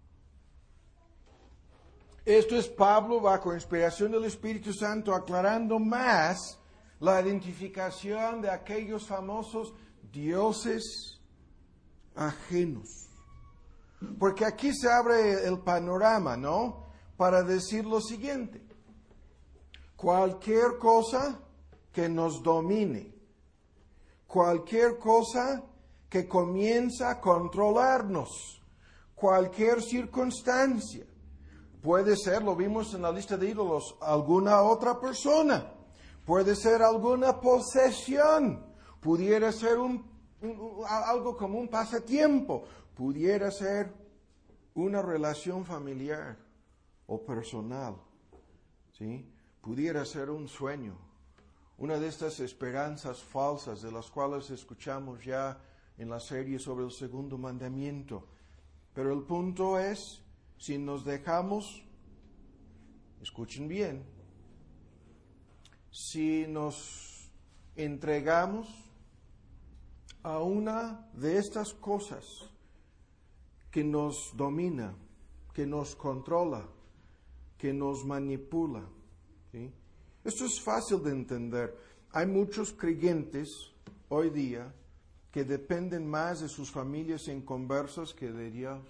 Speaker 1: Esto es Pablo bajo inspiración del Espíritu Santo aclarando más la identificación de aquellos famosos dioses ajenos. Porque aquí se abre el panorama, ¿no? Para decir lo siguiente. Cualquier cosa que nos domine, cualquier cosa que comienza a controlarnos, cualquier circunstancia, puede ser, lo vimos en la lista de ídolos, alguna otra persona, puede ser alguna posesión, pudiera ser algo como un pasatiempo, pudiera ser una relación familiar o personal, ¿sí? Pudiera ser un sueño, una de estas esperanzas falsas de las cuales escuchamos ya en la serie sobre el segundo mandamiento. Pero el punto es, si nos dejamos, escuchen bien, si nos entregamos a una de estas cosas que nos domina, que nos controla, que nos manipula, ¿sí? Esto es fácil de entender. Hay muchos creyentes hoy día que dependen más de sus familias inconversas que de Dios.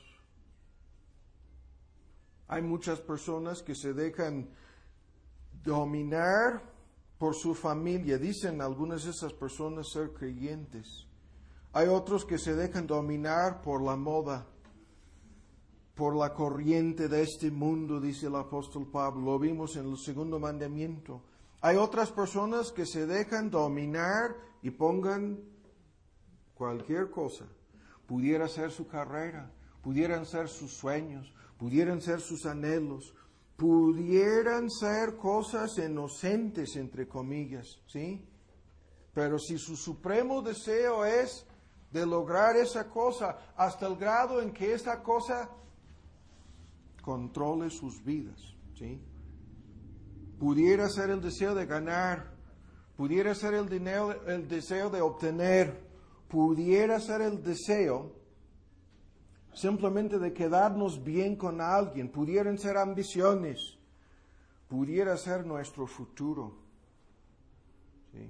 Speaker 1: Hay muchas personas que se dejan dominar por su familia. Dicen algunas de esas personas ser creyentes. Hay otros que se dejan dominar por la moda, por la corriente de este mundo, dice el apóstol Pablo. Lo vimos en el segundo mandamiento. Hay otras personas que se dejan dominar y pongan cualquier cosa. Pudiera ser su carrera, pudieran ser sus sueños, pudieran ser sus anhelos, pudieran ser cosas inocentes, entre comillas, ¿sí? Pero si su supremo deseo es de lograr esa cosa hasta el grado en que esa cosa controle sus vidas, ¿sí? Pudiera ser el deseo de ganar, pudiera ser el deseo de obtener, pudiera ser el deseo simplemente de quedarnos bien con alguien, pudieran ser ambiciones, pudiera ser nuestro futuro, ¿sí?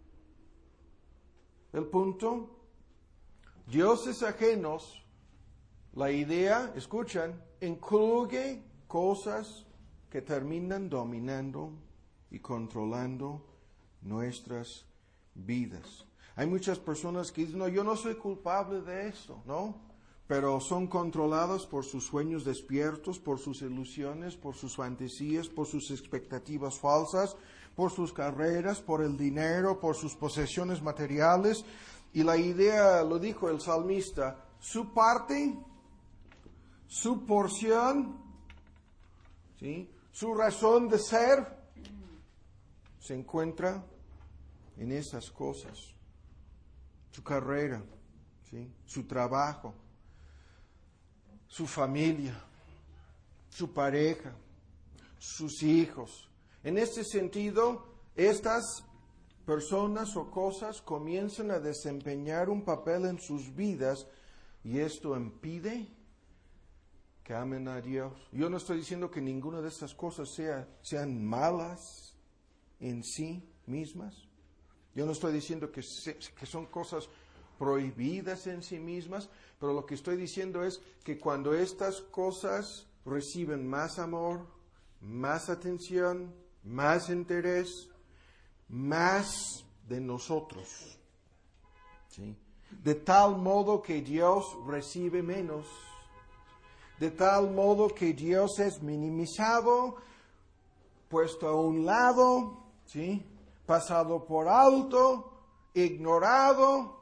Speaker 1: El punto, dioses ajenos, la idea, escuchan, incluye cosas que terminan dominando y controlando nuestras vidas. Hay muchas personas que dicen, no, yo no soy culpable de esto, ¿no? Pero son controladas por sus sueños despiertos, por sus ilusiones, por sus fantasías, por sus expectativas falsas, por sus carreras, por el dinero, por sus posesiones materiales. Y la idea, lo dijo el salmista, su parte, su porción, ¿sí? Su razón de ser se encuentra en esas cosas. Su carrera, ¿sí? Su trabajo, su familia, su pareja, sus hijos. En este sentido, estas personas o cosas comienzan a desempeñar un papel en sus vidas y esto impide que amen a Dios. Yo no estoy diciendo que ninguna de estas cosas sean malas en sí mismas. Yo no estoy diciendo que son cosas prohibidas en sí mismas, pero lo que estoy diciendo es que cuando estas cosas reciben más amor, más atención, más interés, más de nosotros. ¿Sí? De tal modo que Dios recibe menos, de tal modo que Dios es minimizado, puesto a un lado, ¿sí? Pasado por alto, ignorado,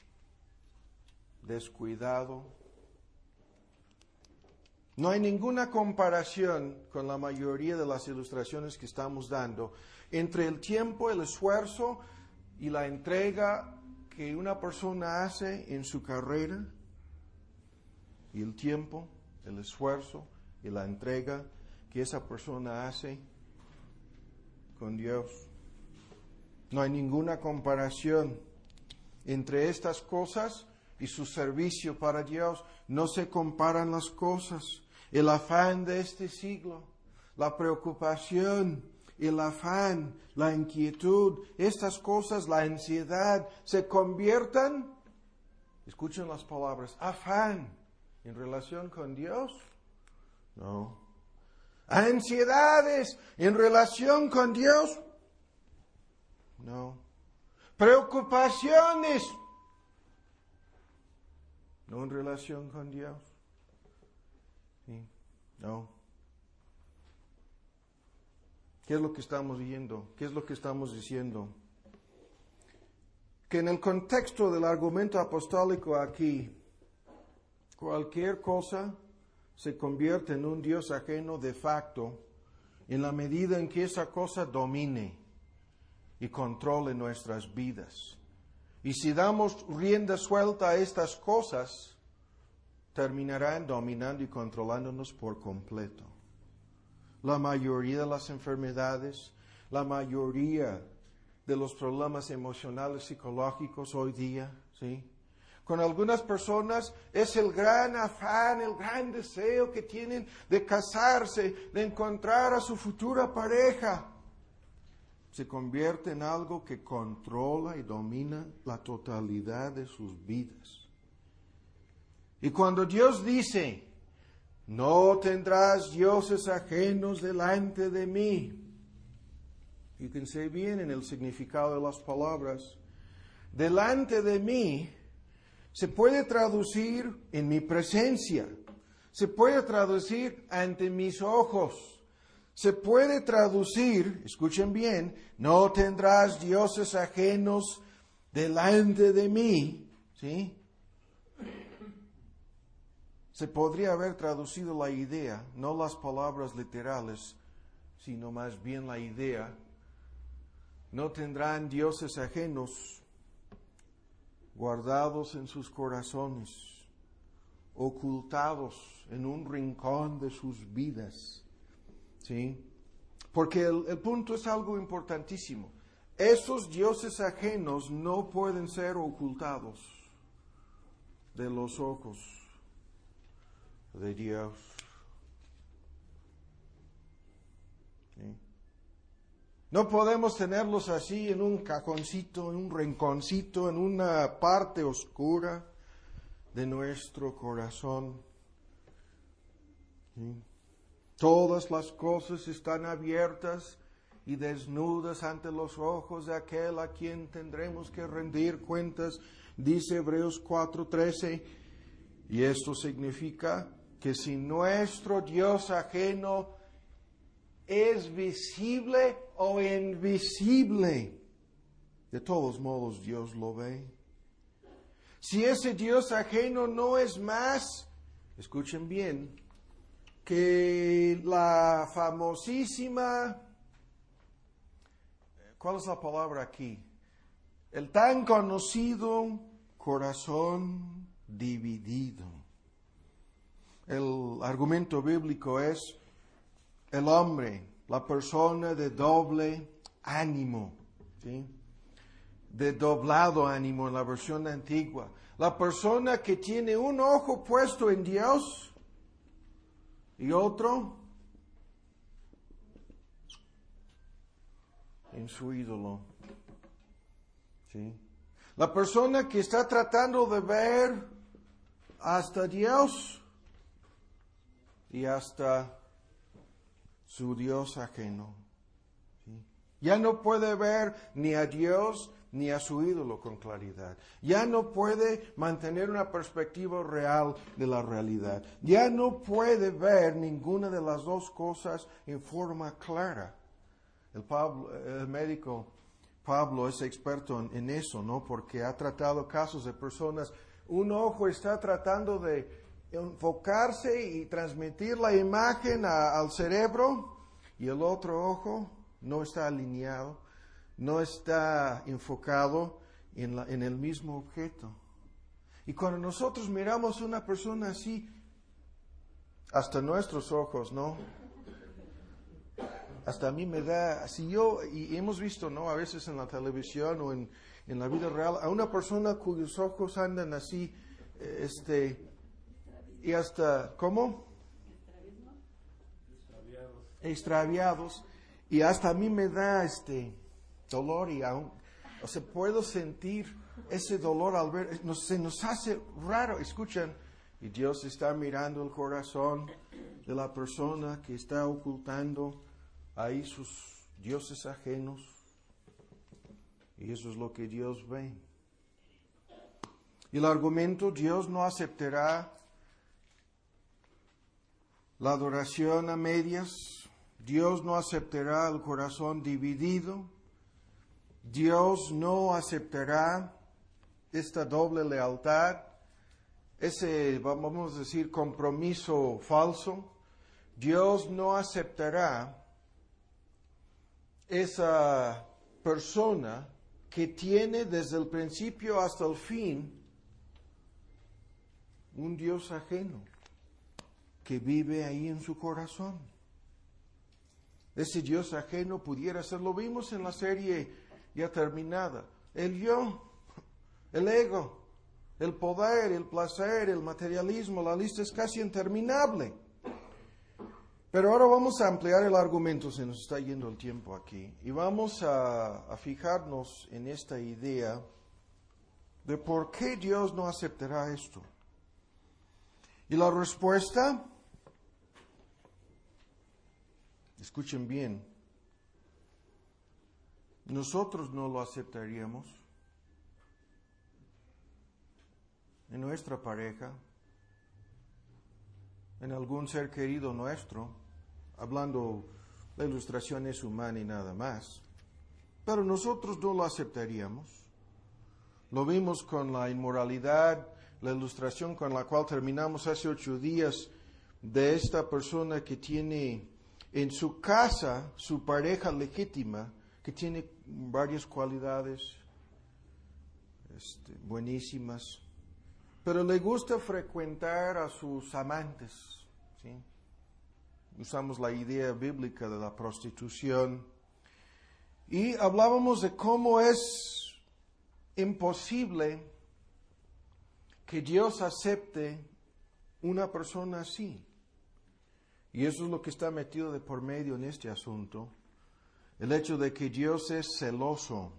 Speaker 1: descuidado. No hay ninguna comparación con la mayoría de las ilustraciones que estamos dando entre el tiempo, el esfuerzo y la entrega que una persona hace en su carrera y el tiempo, el esfuerzo y la entrega que esa persona hace con Dios. No hay ninguna comparación entre estas cosas y su servicio para Dios. No se comparan las cosas. El afán de este siglo, la preocupación, el afán, la inquietud, estas cosas, la ansiedad, se conviertan, escuchen las palabras, afán en relación con Dios. No. Ansiedades en relación con Dios. No. Preocupaciones. No en relación con Dios. Sí. No. ¿Qué es lo que estamos viendo? ¿Qué es lo que estamos diciendo? Que en el contexto del argumento apostólico aquí, cualquier cosa se convierte en un Dios ajeno de facto en la medida en que esa cosa domine y controle nuestras vidas. Y si damos rienda suelta a estas cosas, terminarán dominando y controlándonos por completo. La mayoría de las enfermedades, la mayoría de los problemas emocionales, psicológicos hoy día, ¿sí? Con algunas personas es el gran afán, el gran deseo que tienen de casarse, de encontrar a su futura pareja. Se convierte en algo que controla y domina la totalidad de sus vidas. Y cuando Dios dice, no tendrás dioses ajenos delante de mí, fíjense bien en el significado de las palabras, delante de mí se puede traducir en mi presencia, se puede traducir ante mis ojos, se puede traducir, escuchen bien, no tendrás dioses ajenos delante de mí, ¿sí? Se podría haber traducido la idea, no las palabras literales, sino más bien la idea, no tendrán dioses ajenos guardados en sus corazones, ocultados en un rincón de sus vidas. ¿Sí? Porque el punto es algo importantísimo. Esos dioses ajenos no pueden ser ocultados de los ojos de Dios. ¿Sí? No podemos tenerlos así en un cajoncito, en un rinconcito, en una parte oscura de nuestro corazón. ¿Sí? Todas las cosas están abiertas y desnudas ante los ojos de aquel a quien tendremos que rendir cuentas, dice Hebreos 4:13. Y esto significa que si nuestro Dios ajeno es visible o invisible, de todos modos Dios lo ve. Si ese Dios ajeno no es más, escuchen bien, que la famosísima, ¿cuál es la palabra aquí? El tan conocido corazón dividido. El argumento bíblico es el hombre, la persona de doble ánimo, ¿sí? De doblado ánimo en la versión antigua. La persona que tiene un ojo puesto en Dios y otro en su ídolo. ¿Sí? La persona que está tratando de ver hasta Dios y hasta su Dios ajeno. Ya no puede ver ni a Dios ni a su ídolo con claridad. Ya no puede mantener una perspectiva real de la realidad. Ya no puede ver ninguna de las dos cosas en forma clara. El médico Pablo es experto en eso, ¿no? Porque ha tratado casos de personas, un ojo está tratando de enfocarse y transmitir la imagen al cerebro y el otro ojo no está alineado, no está enfocado en el mismo objeto. Y cuando nosotros miramos a una persona así, hasta nuestros ojos, ¿no? Hasta a mí me da, y hemos visto, ¿no? A veces en la televisión o en la vida real, a una persona cuyos ojos andan así, y hasta, ¿cómo? Extraviados. Y hasta a mí me da dolor y aún, o sea, puedo sentir ese dolor al ver, se nos hace raro, escuchan, y Dios está mirando el corazón de la persona que está ocultando ahí sus dioses ajenos, y eso es lo que Dios ve. Y el argumento, Dios no aceptará la adoración a medias, Dios no aceptará el corazón dividido, Dios no aceptará esta doble lealtad, ese, vamos a decir, compromiso falso. Dios no aceptará esa persona que tiene desde el principio hasta el fin un Dios ajeno que vive ahí en su corazón. Ese Dios ajeno pudiera ser, lo vimos en la serie ya terminada, el yo, el ego, el poder, el placer, el materialismo, la lista es casi interminable. Pero ahora vamos a ampliar el argumento, se nos está yendo el tiempo aquí, y vamos a fijarnos en esta idea de por qué Dios no aceptará esto. Y la respuesta, escuchen bien, nosotros no lo aceptaríamos en nuestra pareja, en algún ser querido nuestro, hablando de ilustraciones humanas y nada más, pero nosotros no lo aceptaríamos. Lo vimos con la inmoralidad, la ilustración con la cual terminamos hace 8 días de esta persona que tiene en su casa su pareja legítima, que tiene varias cualidades buenísimas, pero le gusta frecuentar a sus amantes, ¿sí? Usamos la idea bíblica de la prostitución y hablábamos de cómo es imposible que Dios acepte una persona así. Y eso es lo que está metido de por medio en este asunto. El hecho de que Dios es celoso.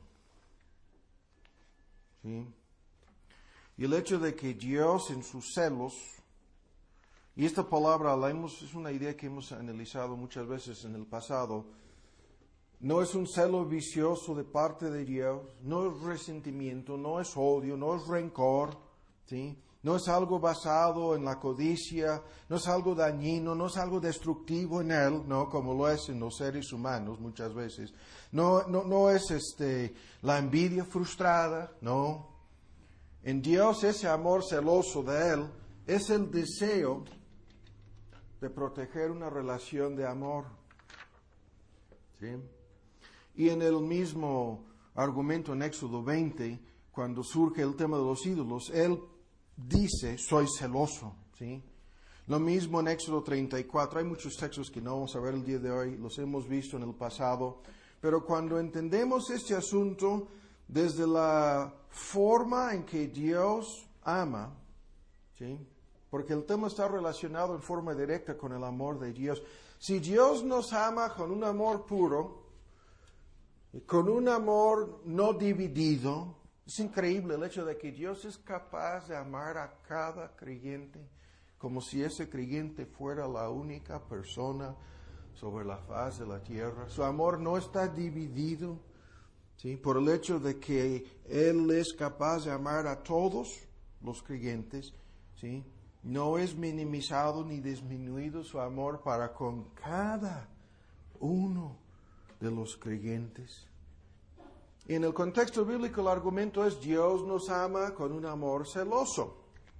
Speaker 1: ¿Sí? Y el hecho de que Dios en sus celos, y esta palabra es una idea que hemos analizado muchas veces en el pasado, no es un celo vicioso de parte de Dios, no es resentimiento, no es odio, no es rencor, ¿sí? No es algo basado en la codicia, no es algo dañino, no es algo destructivo en Él, no, como lo es en los seres humanos muchas veces. No es la envidia frustrada, no. En Dios ese amor celoso de Él es el deseo de proteger una relación de amor, ¿sí? Y en el mismo argumento en Éxodo 20, cuando surge el tema de los ídolos, Él dice, soy celoso, ¿sí? Lo mismo en Éxodo 34, hay muchos textos que no vamos a ver el día de hoy, los hemos visto en el pasado, pero cuando entendemos este asunto desde la forma en que Dios ama, ¿sí? Porque el tema está relacionado en forma directa con el amor de Dios. Si Dios nos ama con un amor puro, con un amor no dividido, es increíble el hecho de que Dios es capaz de amar a cada creyente como si ese creyente fuera la única persona sobre la faz de la tierra. Su amor no está dividido, ¿sí? Por el hecho de que Él es capaz de amar a todos los creyentes, ¿sí? No es minimizado ni disminuido su amor para con cada uno de los creyentes. Y en el contexto bíblico el argumento es: Dios nos ama con un amor celoso.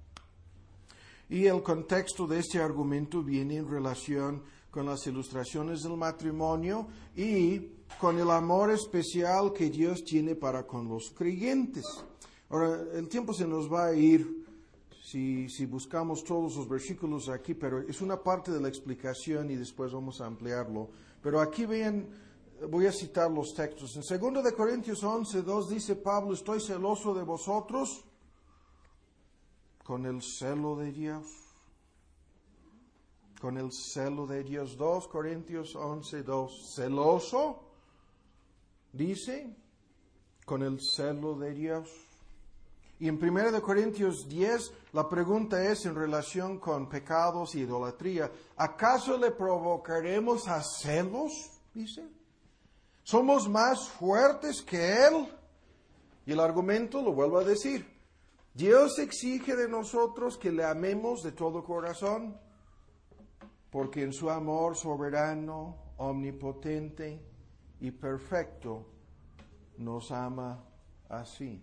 Speaker 1: Y el contexto de este argumento viene en relación con las ilustraciones del matrimonio y con el amor especial que Dios tiene para con los creyentes. Ahora, el tiempo se nos va a ir si buscamos todos los versículos aquí, pero es una parte de la explicación y después vamos a ampliarlo. Pero aquí vean, voy a citar los textos. En 2 de Corintios 11:2 dice Pablo: estoy celoso de vosotros con el celo de Dios. Con el celo de Dios. 2 Corintios 11:2. Celoso, dice, con el celo de Dios. Y en 1 de Corintios 10, la pregunta es en relación con pecados y idolatría. ¿Acaso le provocaremos a celos? Dice. ¿Somos más fuertes que Él? Y el argumento lo vuelvo a decir. Dios exige de nosotros que le amemos de todo corazón, porque en su amor soberano, omnipotente y perfecto nos ama así.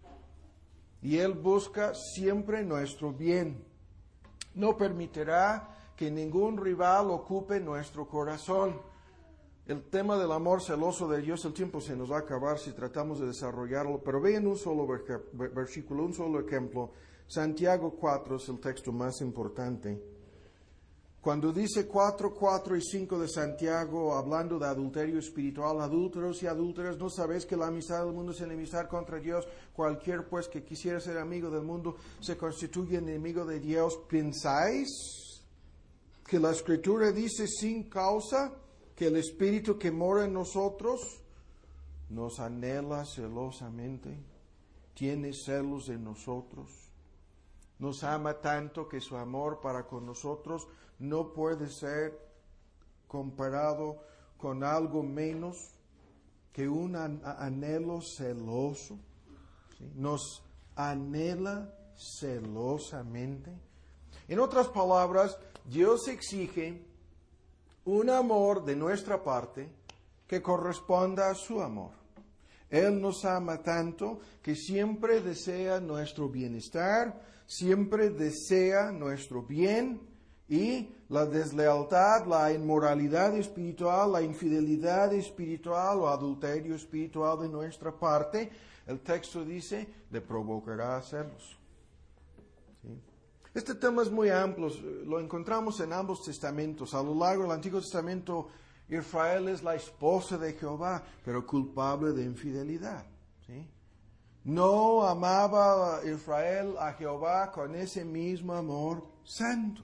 Speaker 1: Y Él busca siempre nuestro bien. No permitirá que ningún rival ocupe nuestro corazón. El tema del amor celoso de Dios, el tiempo se nos va a acabar si tratamos de desarrollarlo, pero vean un solo versículo, un solo ejemplo. Santiago 4 es el texto más importante. Cuando dice 4, 4 y 5 de Santiago, hablando de adulterio espiritual: adúlteros y adúlteras, ¿no sabéis que la amistad del mundo es enemistad contra Dios? Cualquier pues que quisiera ser amigo del mundo se constituye enemigo de Dios. ¿Pensáis que la Escritura dice sin causa que el Espíritu que mora en nosotros nos anhela celosamente, tiene celos de nosotros, nos ama tanto que su amor para con nosotros no puede ser comparado con algo menos que un anhelo celoso? ¿Sí? Nos anhela celosamente. En otras palabras, Dios exige un amor de nuestra parte que corresponda a su amor. Él nos ama tanto que siempre desea nuestro bienestar, siempre desea nuestro bien, y la deslealtad, la inmoralidad espiritual, la infidelidad espiritual o adulterio espiritual de nuestra parte, el texto dice, le provocará celos. ¿Sí? Este tema es muy amplio, lo encontramos en ambos testamentos. A lo largo del Antiguo Testamento, Israel es la esposa de Jehová, pero culpable de infidelidad. ¿Sí? No amaba Israel a Jehová con ese mismo amor santo.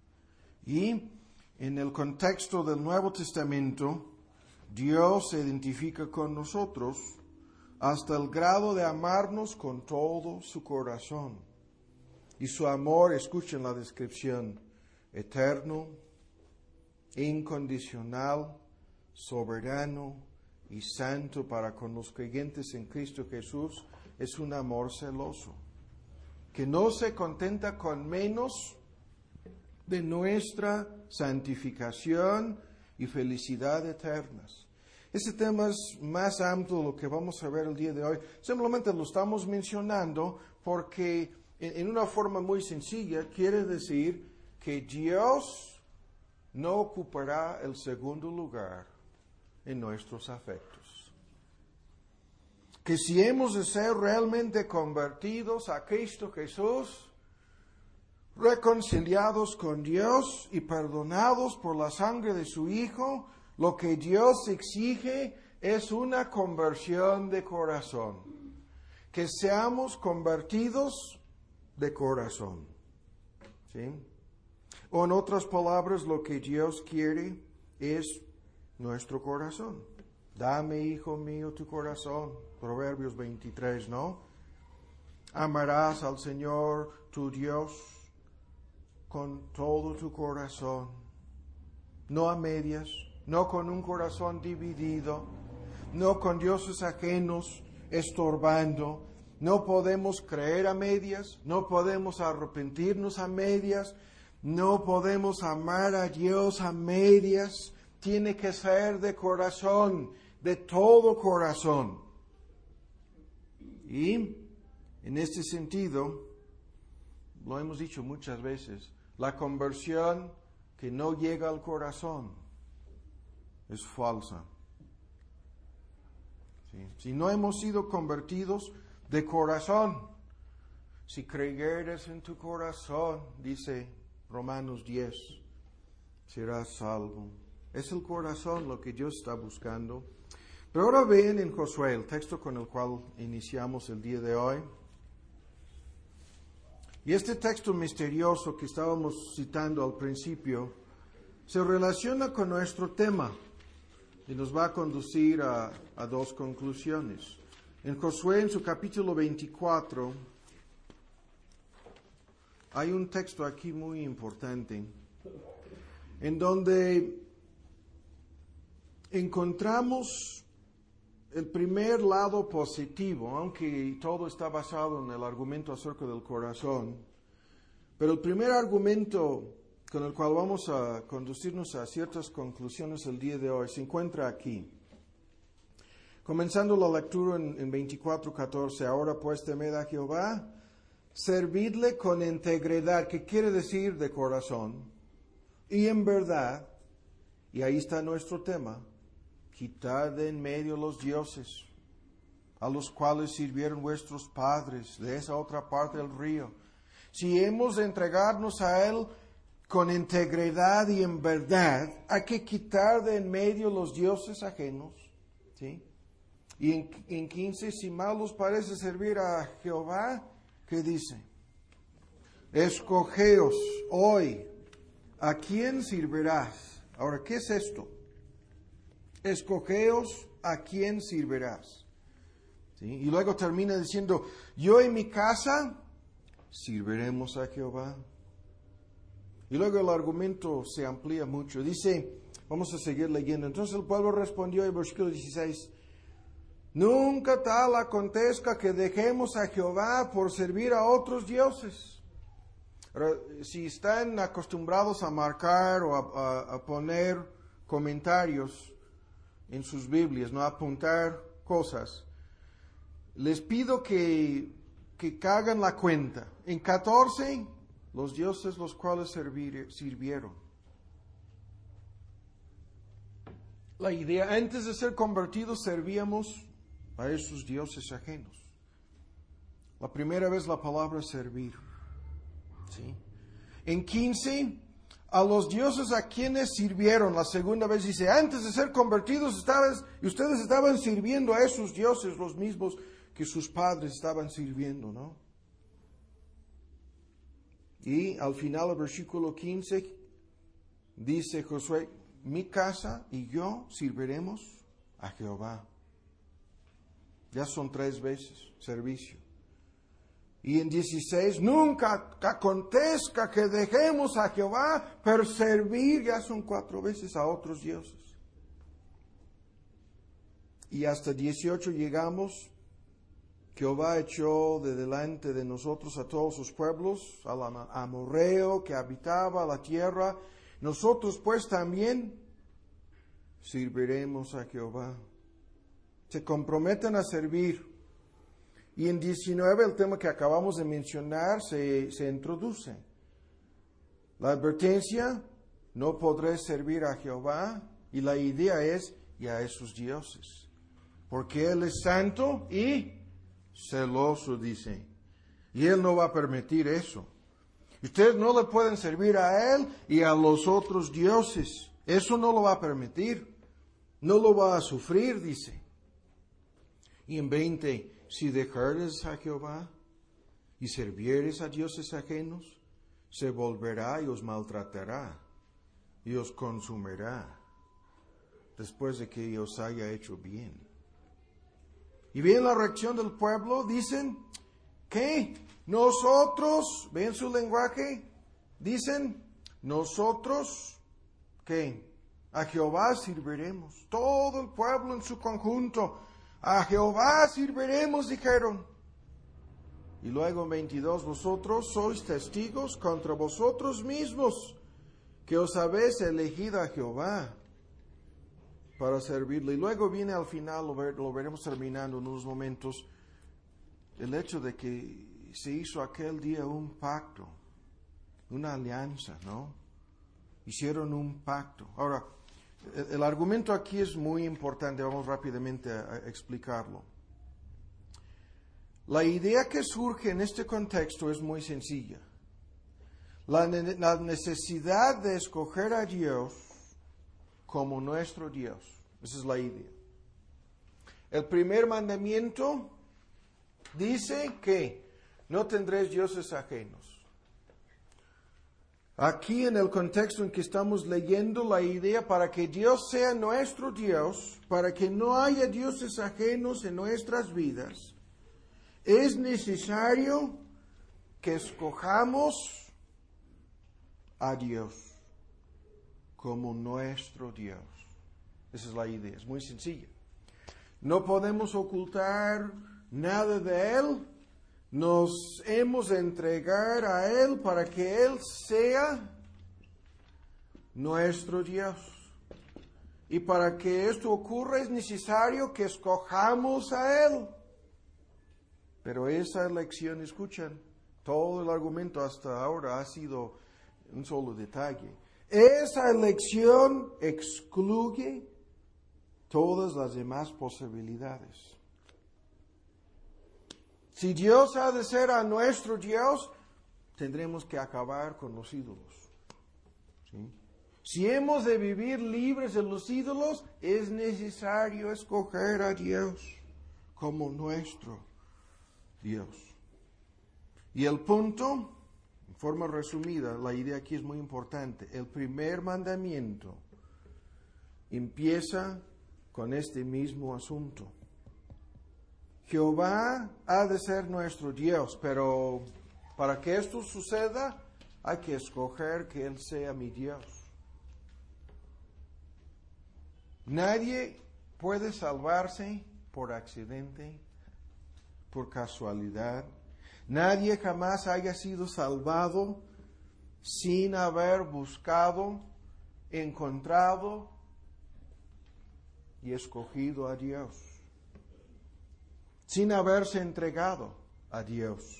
Speaker 1: Y en el contexto del Nuevo Testamento, Dios se identifica con nosotros hasta el grado de amarnos con todo su corazón. Y su amor, escuchen la descripción, eterno, incondicional, soberano y santo para con los creyentes en Cristo Jesús, es un amor celoso, que no se contenta con menos de nuestra santificación y felicidad eternas. Este tema es más amplio de lo que vamos a ver el día de hoy. Simplemente lo estamos mencionando porque en una forma muy sencilla quiere decir que Dios no ocupará el segundo lugar en nuestros afectos. Que si hemos de ser realmente convertidos a Cristo Jesús, reconciliados con Dios y perdonados por la sangre de su Hijo, lo que Dios exige es una conversión de corazón. Que seamos convertidos de corazón. ¿Sí? O en otras palabras, lo que Dios quiere es nuestro corazón. Dame, hijo mío, tu corazón. Proverbios 23, ¿no? Amarás al Señor tu Dios con todo tu corazón, no a medias, no con un corazón dividido, no con dioses ajenos estorbando. No podemos creer a medias, no podemos arrepentirnos a medias, no podemos amar a Dios a medias. Tiene que ser de corazón, de todo corazón. Y en este sentido, lo hemos dicho muchas veces, la conversión que no llega al corazón es falsa. ¿Sí? Si no hemos sido convertidos de corazón, si creyeres en tu corazón, dice Romanos 10, serás salvo. Es el corazón lo que Dios está buscando. Pero ahora ven en Josué, el texto con el cual iniciamos el día de hoy. Y este texto misterioso que estábamos citando al principio se relaciona con nuestro tema y nos va a conducir a dos conclusiones. En Josué, en su capítulo 24, hay un texto aquí muy importante, en donde encontramos el primer lado positivo, aunque todo está basado en el argumento acerca del corazón. Pero el primer argumento con el cual vamos a conducirnos a ciertas conclusiones el día de hoy se encuentra aquí. Comenzando la lectura en 24:14, ahora pues temed a Jehová, servidle con integridad, que quiere decir de corazón, y en verdad, y ahí está nuestro tema, quitad de en medio los dioses, a los cuales sirvieron vuestros padres, de esa otra parte del río. Si hemos de entregarnos a Él con integridad y en verdad, hay que quitar de en medio los dioses ajenos, ¿sí? Y en 15, si mal os parece servir a Jehová, ¿qué dice? Escogeos hoy a quién servirás. Ahora, ¿qué es esto? Escogeos a quién servirás. ¿Sí? Y luego termina diciendo, yo y mi casa serviremos a Jehová. Y luego el argumento se amplía mucho. Dice, vamos a seguir leyendo. Entonces el pueblo respondió en versículo 16, nunca tal acontezca que dejemos a Jehová por servir a otros dioses. Ahora, si están acostumbrados a marcar o a poner comentarios en sus Biblias, no apuntar cosas, les pido que hagan la cuenta. En 14, los dioses los cuales sirvieron. La idea, antes de ser convertidos, servíamos a esos dioses ajenos. La primera vez la palabra servir. ¿Sí? En 15, a los dioses a quienes sirvieron. La segunda vez dice, antes de ser convertidos ustedes estaban sirviendo a esos dioses, los mismos que sus padres estaban sirviendo, ¿no? Y al final del versículo 15 dice Josué, mi casa y yo serviremos a Jehová. Ya son 3 veces servicio. Y en 16, nunca acontezca que dejemos a Jehová por servir, ya son 4 veces a otros dioses. Y hasta 18 llegamos, Jehová echó de delante de nosotros a todos sus pueblos, al amorreo que habitaba la tierra. Nosotros pues también serviremos a Jehová. Se comprometen a servir. Y en 19 el tema que acabamos de mencionar se introduce. La advertencia, no podré servir a Jehová, y la idea es, y a esos dioses. Porque Él es santo y celoso, dice. Y Él no va a permitir eso. Ustedes no le pueden servir a Él y a los otros dioses. Eso no lo va a permitir. No lo va a sufrir, dice. Y en 20, si dejares a Jehová y servieres a dioses ajenos, se volverá y os maltratará y os consumirá después de que os haya hecho bien. Y ven la reacción del pueblo, dicen que nosotros, ven su lenguaje, dicen nosotros, ¿qué? A Jehová serviremos. Todo el pueblo en su conjunto. A Jehová serviremos, dijeron. Y luego en 22, vosotros sois testigos contra vosotros mismos, que os habéis elegido a Jehová para servirle. Y luego viene al final, lo veremos terminando en unos momentos, el hecho de que se hizo aquel día un pacto, una alianza, ¿no? Hicieron un pacto. Ahora, el argumento aquí es muy importante, vamos rápidamente a explicarlo. La idea que surge en este contexto es muy sencilla. La necesidad de escoger a Dios como nuestro Dios. Esa es la idea. El primer mandamiento dice que no tendréis dioses ajenos. Aquí en el contexto en que estamos leyendo, la idea para que Dios sea nuestro Dios, para que no haya dioses ajenos en nuestras vidas, es necesario que escojamos a Dios como nuestro Dios. Esa es la idea, es muy sencilla. No podemos ocultar nada de Él. Nos hemos de entregar a Él para que Él sea nuestro Dios. Y para que esto ocurra es necesario que escojamos a Él. Pero esa elección, escuchan, todo el argumento hasta ahora ha sido un solo detalle. Esa elección excluye todas las demás posibilidades. Si Dios ha de ser a nuestro Dios, tendremos que acabar con los ídolos. ¿Sí? Si hemos de vivir libres de los ídolos, es necesario escoger a Dios como nuestro Dios. Y el punto, en forma resumida, la idea aquí es muy importante. El primer mandamiento empieza con este mismo asunto. Jehová ha de ser nuestro Dios, pero para que esto suceda hay que escoger que Él sea mi Dios. Nadie puede salvarse por accidente, por casualidad. Nadie jamás haya sido salvado sin haber buscado, encontrado y escogido a Dios. Sin haberse entregado a Dios.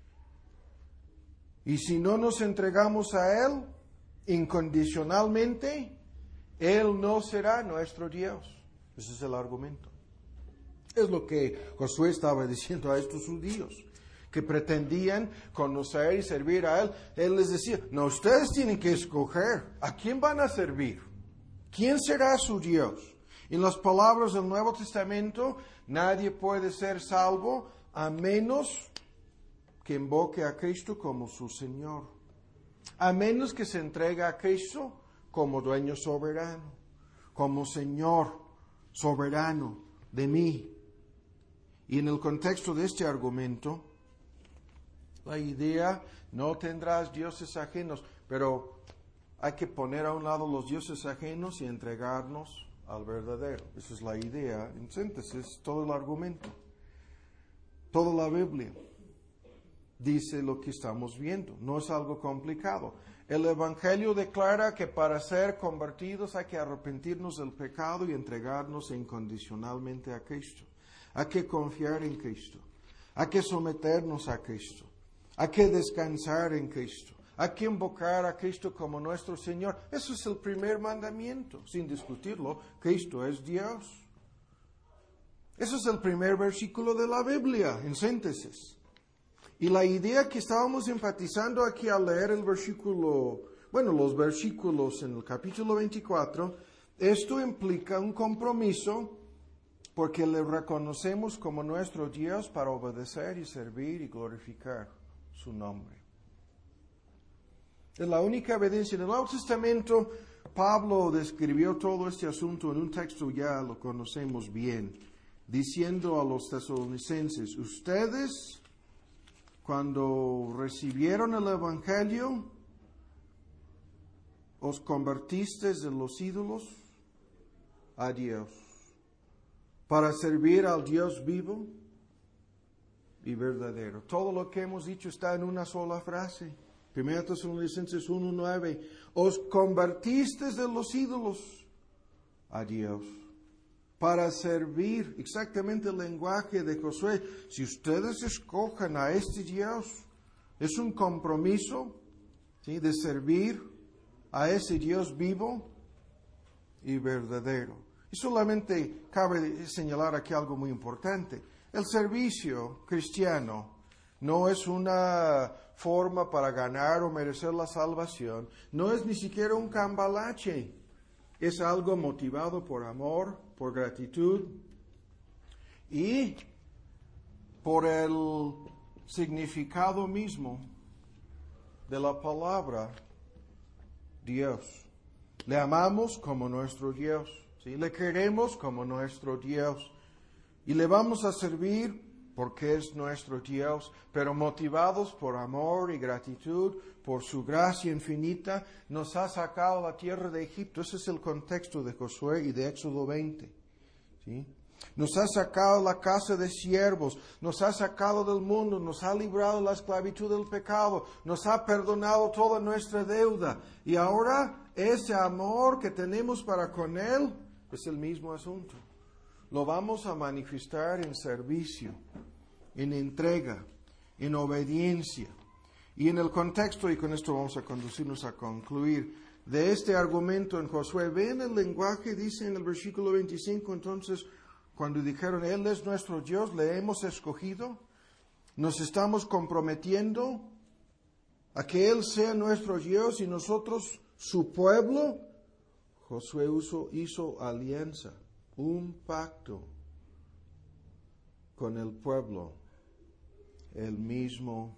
Speaker 1: Y si no nos entregamos a Él incondicionalmente, Él no será nuestro Dios. Ese es el argumento. Es lo que Josué estaba diciendo a estos judíos, que pretendían conocer y servir a Él. Él les decía, no, ustedes tienen que escoger a quién van a servir. ¿Quién será su Dios? En las palabras del Nuevo Testamento, nadie puede ser salvo a menos que invoque a Cristo como su Señor. A menos que se entregue a Cristo como dueño soberano, como Señor soberano de mí. Y en el contexto de este argumento, la idea, no tendrás dioses ajenos, pero hay que poner a un lado los dioses ajenos y entregarnos al verdadero. Esa es la idea, en síntesis, todo el argumento. Toda la Biblia dice lo que estamos viendo, no es algo complicado. El Evangelio declara que para ser convertidos hay que arrepentirnos del pecado y entregarnos incondicionalmente a Cristo. Hay que confiar en Cristo, hay que someternos a Cristo, hay que descansar en Cristo. Hay que invocar a Cristo como nuestro Señor. Eso es el primer mandamiento. Sin discutirlo, Cristo es Dios. Eso es el primer versículo de la Biblia, en síntesis. Y la idea que estábamos enfatizando aquí al leer el versículo, los versículos en el capítulo 24, esto implica un compromiso porque le reconocemos como nuestro Dios para obedecer y servir y glorificar su nombre. Es la única evidencia. En el Nuevo Testamento, Pablo describió todo este asunto en un texto, ya lo conocemos bien, diciendo a los tesalonicenses, ustedes, cuando recibieron el Evangelio, os convertisteis de los ídolos a Dios, para servir al Dios vivo y verdadero. Todo lo que hemos dicho está en una sola frase. 1 Tesalonicenses 1:9. Os convertisteis de los ídolos a Dios, para servir, exactamente el lenguaje de Josué. Si ustedes escogen a este Dios, es un compromiso, ¿sí?, de servir a ese Dios vivo y verdadero. Y solamente cabe señalar aquí algo muy importante. El servicio cristiano no es una forma para ganar o merecer la salvación, no es ni siquiera un cambalache. Es algo motivado por amor, por gratitud y por el significado mismo de la palabra Dios. Le amamos como nuestro Dios, ¿sí? Le queremos como nuestro Dios y le vamos a servir porque es nuestro Dios, pero motivados por amor y gratitud, por su gracia infinita, nos ha sacado a la tierra de Egipto. Ese es el contexto de Josué y de Éxodo 20. ¿Sí? Nos ha sacado la casa de siervos, nos ha sacado del mundo, nos ha librado de la esclavitud del pecado, nos ha perdonado toda nuestra deuda. Y ahora ese amor que tenemos para con Él es el mismo asunto. Lo vamos a manifestar en servicio, en entrega, en obediencia. Y en el contexto, y con esto vamos a conducirnos a concluir, de este argumento en Josué, ven el lenguaje, dice en el versículo 25, entonces, cuando dijeron, Él es nuestro Dios, le hemos escogido, nos estamos comprometiendo a que Él sea nuestro Dios y nosotros su pueblo. Josué hizo alianza, un pacto con el pueblo el mismo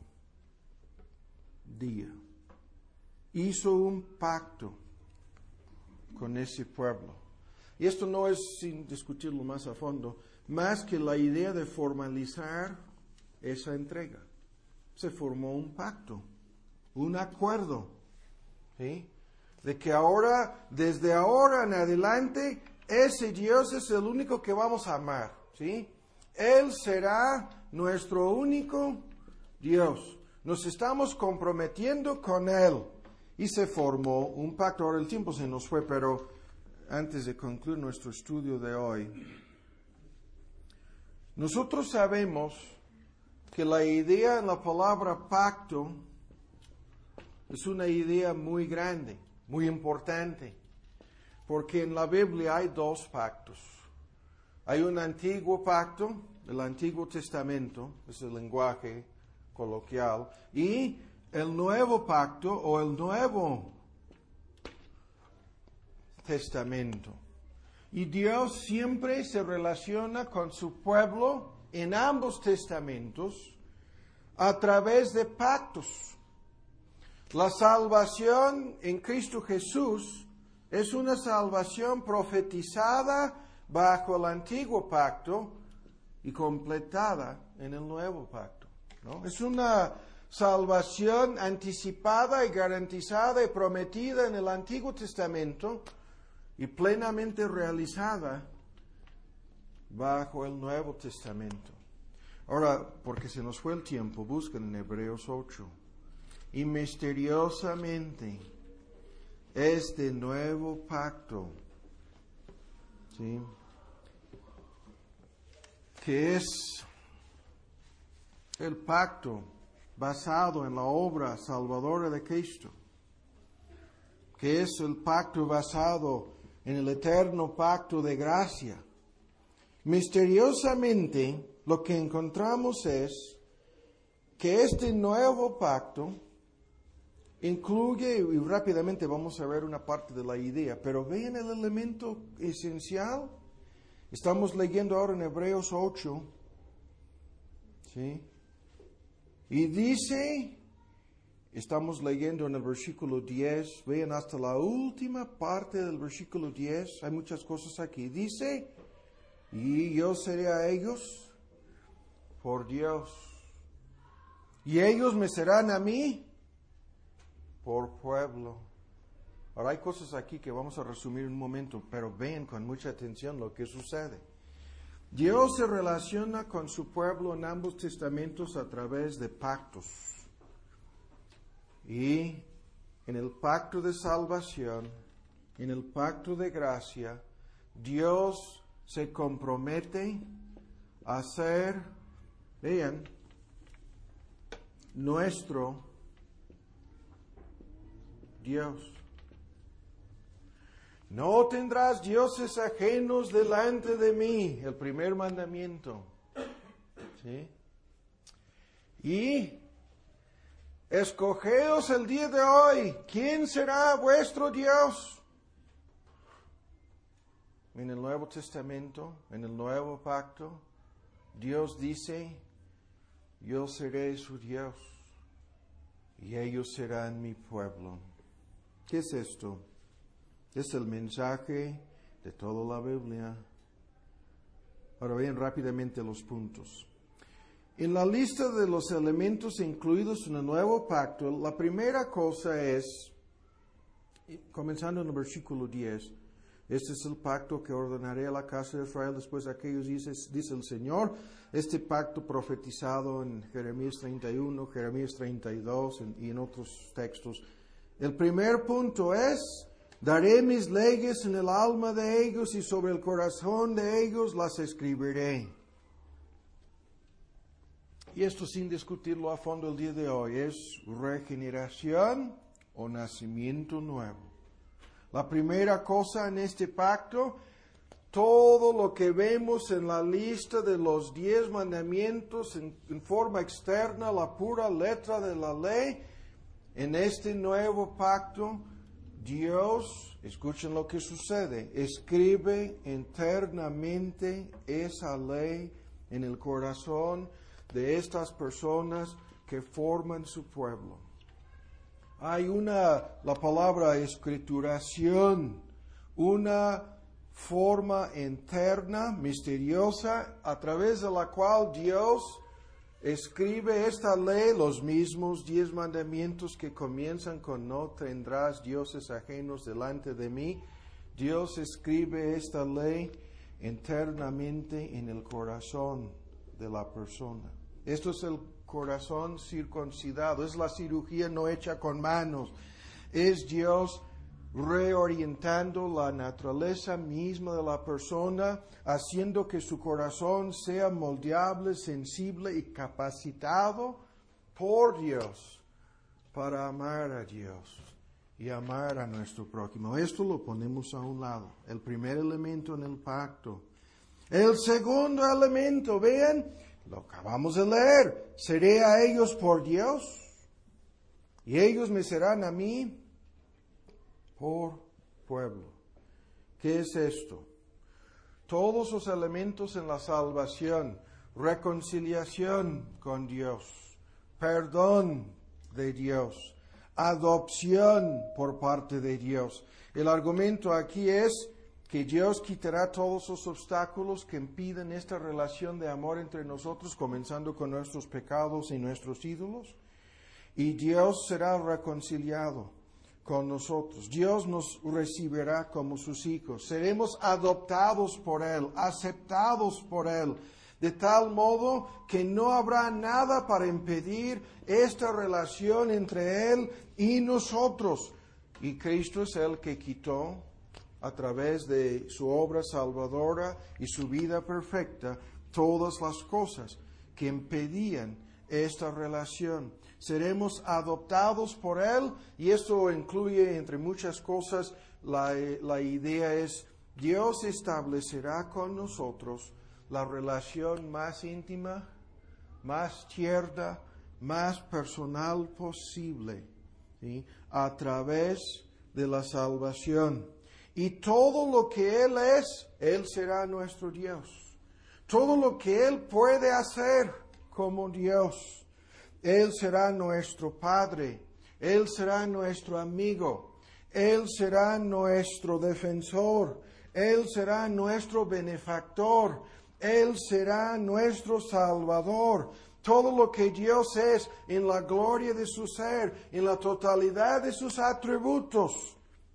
Speaker 1: día. Hizo un pacto con ese pueblo. Y esto no es, sin discutirlo más a fondo, más que la idea de formalizar esa entrega. Se formó un pacto, un acuerdo, ¿sí?, de que ahora, desde ahora en adelante, ese Dios es el único que vamos a amar, ¿sí? Él será nuestro único Dios. Nos estamos comprometiendo con Él. Y se formó un pacto. Ahora el tiempo se nos fue, pero antes de concluir nuestro estudio de hoy, nosotros sabemos que la idea en la palabra pacto es una idea muy grande, muy importante, porque en la Biblia hay dos pactos. Hay un antiguo pacto, el Antiguo Testamento, es el lenguaje coloquial, y el nuevo pacto o el Nuevo Testamento. Y Dios siempre se relaciona con su pueblo en ambos testamentos a través de pactos. La salvación en Cristo Jesús es una salvación profetizada bajo el antiguo pacto y completada en el nuevo pacto, ¿no? Es una salvación anticipada y garantizada y prometida en el Antiguo Testamento y plenamente realizada bajo el Nuevo Testamento. Ahora, porque se nos fue el tiempo, busquen en Hebreos 8. Y misteriosamente este nuevo pacto, ¿sí?, que es el pacto basado en la obra salvadora de Cristo, que es el pacto basado en el eterno pacto de gracia. Misteriosamente, lo que encontramos es que este nuevo pacto incluye, y rápidamente vamos a ver una parte de la idea, pero vean el elemento esencial. Estamos leyendo ahora en Hebreos 8, ¿sí? Y dice, estamos leyendo en el versículo 10, vean hasta la última parte del versículo 10, hay muchas cosas aquí. Dice, y yo seré a ellos por Dios, y ellos me serán a mí por pueblo. Ahora hay cosas aquí que vamos a resumir en un momento, pero vean con mucha atención lo que sucede. Dios se relaciona con su pueblo en ambos testamentos a través de pactos. Y en el pacto de salvación, en el pacto de gracia, Dios se compromete a ser, vean, nuestro Dios. No tendrás dioses ajenos delante de mí, el primer mandamiento. ¿Sí? Y escogeos el día de hoy, ¿quién será vuestro Dios? En el Nuevo Testamento, en el Nuevo Pacto, Dios dice, yo seré su Dios y ellos serán mi pueblo. ¿Qué es esto? Es el mensaje de toda la Biblia. Ahora vean rápidamente los puntos. En la lista de los elementos incluidos en el nuevo pacto, la primera cosa es, comenzando en el versículo 10, este es el pacto que ordenaré a la casa de Israel después de aquellos días, dice el Señor. Este pacto profetizado en Jeremías 31, Jeremías 32 y en otros textos. El primer punto es, daré mis leyes en el alma de ellos y sobre el corazón de ellos las escribiré. Y esto sin discutirlo a fondo el día de hoy, es regeneración o nacimiento nuevo. La primera cosa en este pacto, todo lo que vemos en la lista de los 10 mandamientos en forma externa, la pura letra de la ley, en este nuevo pacto, Dios, escuchen lo que sucede, escribe internamente esa ley en el corazón de estas personas que forman su pueblo. Hay la palabra escrituración, una forma interna, misteriosa, a través de la cual Dios escribe esta ley, los mismos 10 mandamientos que comienzan con no tendrás dioses ajenos delante de mí. Dios escribe esta ley internamente en el corazón de la persona. Esto es el corazón circuncidado, es la cirugía no hecha con manos. Es Dios reorientando la naturaleza misma de la persona, haciendo que su corazón sea moldeable, sensible y capacitado por Dios para amar a Dios y amar a nuestro prójimo. Esto lo ponemos a un lado, el primer elemento en el pacto. El segundo elemento, vean, lo acabamos de leer, seré a ellos por Dios y ellos me serán a mí por pueblo. ¿Qué es esto? Todos los elementos en la salvación, reconciliación con Dios, perdón de Dios, adopción por parte de Dios. El argumento aquí es que Dios quitará todos los obstáculos que impiden esta relación de amor entre nosotros, comenzando con nuestros pecados y nuestros ídolos, y Dios será reconciliado con nosotros. Dios nos recibirá como sus hijos. Seremos adoptados por Él, aceptados por Él, de tal modo que no habrá nada para impedir esta relación entre Él y nosotros. Y Cristo es el que quitó, a través de su obra salvadora y su vida perfecta, todas las cosas que impedían esta relación. Seremos adoptados por Él, y esto incluye, entre muchas cosas, la idea es, Dios establecerá con nosotros la relación más íntima, más tierna, más personal posible, ¿sí?, a través de la salvación. Y todo lo que Él es, Él será nuestro Dios. Todo lo que Él puede hacer como Dios, Él será nuestro Padre, Él será nuestro amigo, Él será nuestro defensor, Él será nuestro benefactor, Él será nuestro Salvador. Todo lo que Dios es en la gloria de su ser, en la totalidad de sus atributos,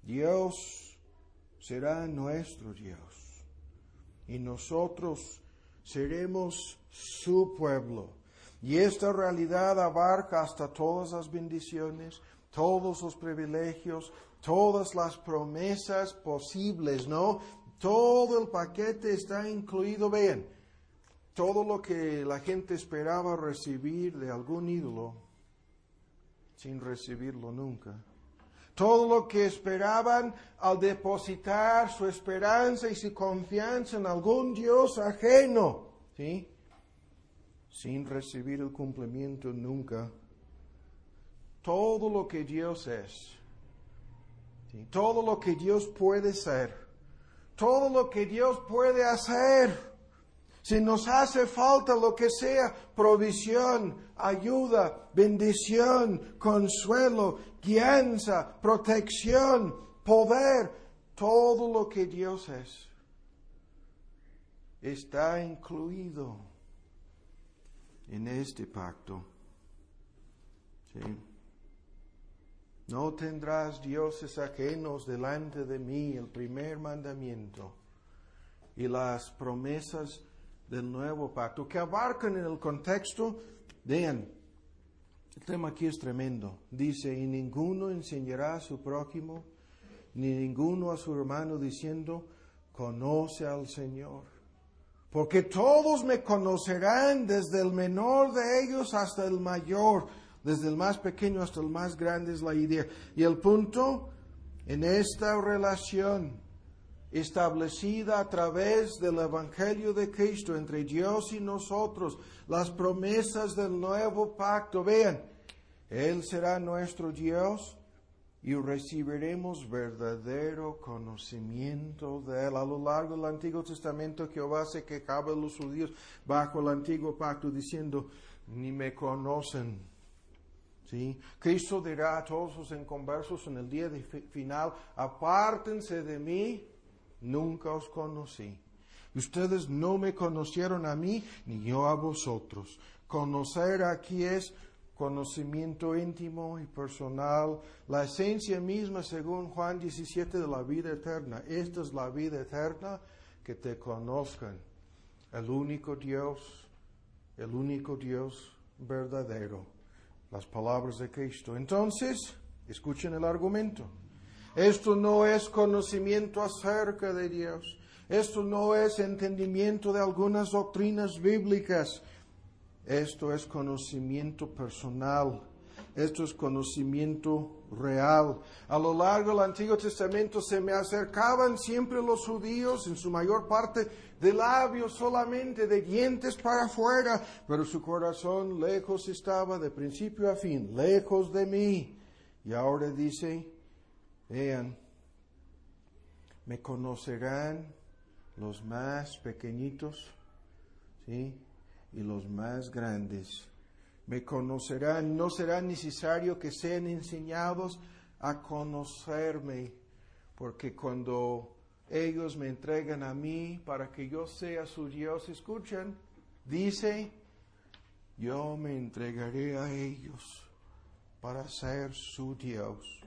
Speaker 1: Dios será nuestro Dios y nosotros seremos su pueblo. Y esta realidad abarca hasta todas las bendiciones, todos los privilegios, todas las promesas posibles, ¿no? Todo el paquete está incluido. Vean, todo lo que la gente esperaba recibir de algún ídolo, sin recibirlo nunca. Todo lo que esperaban al depositar su esperanza y su confianza en algún Dios ajeno, ¿sí? Sin recibir el cumplimiento nunca. Todo lo que Dios es, ¿sí? Todo lo que Dios puede ser, todo lo que Dios puede hacer. Si nos hace falta lo que sea, provisión, ayuda, bendición, consuelo, guianza, protección, poder, todo lo que Dios es, está incluido en este pacto. ¿Sí? No tendrás dioses ajenos delante de mí, el primer mandamiento, y las promesas del nuevo pacto, que abarcan en el contexto. Vean, el tema aquí es tremendo. Dice, y ninguno enseñará a su prójimo, ni ninguno a su hermano, diciendo, conoce al Señor. Porque todos me conocerán, desde el menor de ellos hasta el mayor, desde el más pequeño hasta el más grande, es la idea. Y el punto, en esta relación establecida a través del Evangelio de Cristo entre Dios y nosotros, las promesas del nuevo pacto. Vean, Él será nuestro Dios y recibiremos verdadero conocimiento de Él. A lo largo del Antiguo Testamento, Jehová se quejaba de los judíos bajo el Antiguo Pacto diciendo, ni me conocen. ¿Sí? Cristo dirá a todos los inconversos en el día final, apártense de mí, nunca os conocí. Ustedes no me conocieron a mí, ni yo a vosotros. Conocer aquí es conocimiento íntimo y personal, la esencia misma, según Juan 17, de la vida eterna. Esta es la vida eterna, que te conozcan, el único Dios verdadero. Las palabras de Cristo. Entonces, escuchen el argumento. Esto no es conocimiento acerca de Dios. Esto no es entendimiento de algunas doctrinas bíblicas. Esto es conocimiento personal. Esto es conocimiento real. A lo largo del Antiguo Testamento se me acercaban siempre los judíos, en su mayor parte de labios solamente, de dientes para afuera, pero su corazón lejos estaba de principio a fin, lejos de mí. Y ahora dice, vean, me conocerán los más pequeñitos, ¿sí? Y los más grandes. Me conocerán, no será necesario que sean enseñados a conocerme, porque cuando ellos me entregan a mí para que yo sea su Dios, escuchan, dice, yo me entregaré a ellos para ser su Dios.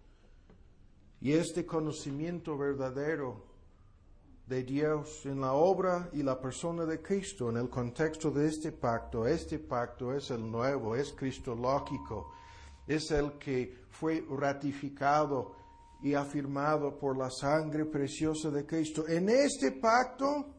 Speaker 1: Y este conocimiento verdadero de Dios en la obra y la persona de Cristo, en el contexto de este pacto es el nuevo, es cristológico, es el que fue ratificado y afirmado por la sangre preciosa de Cristo. En este pacto,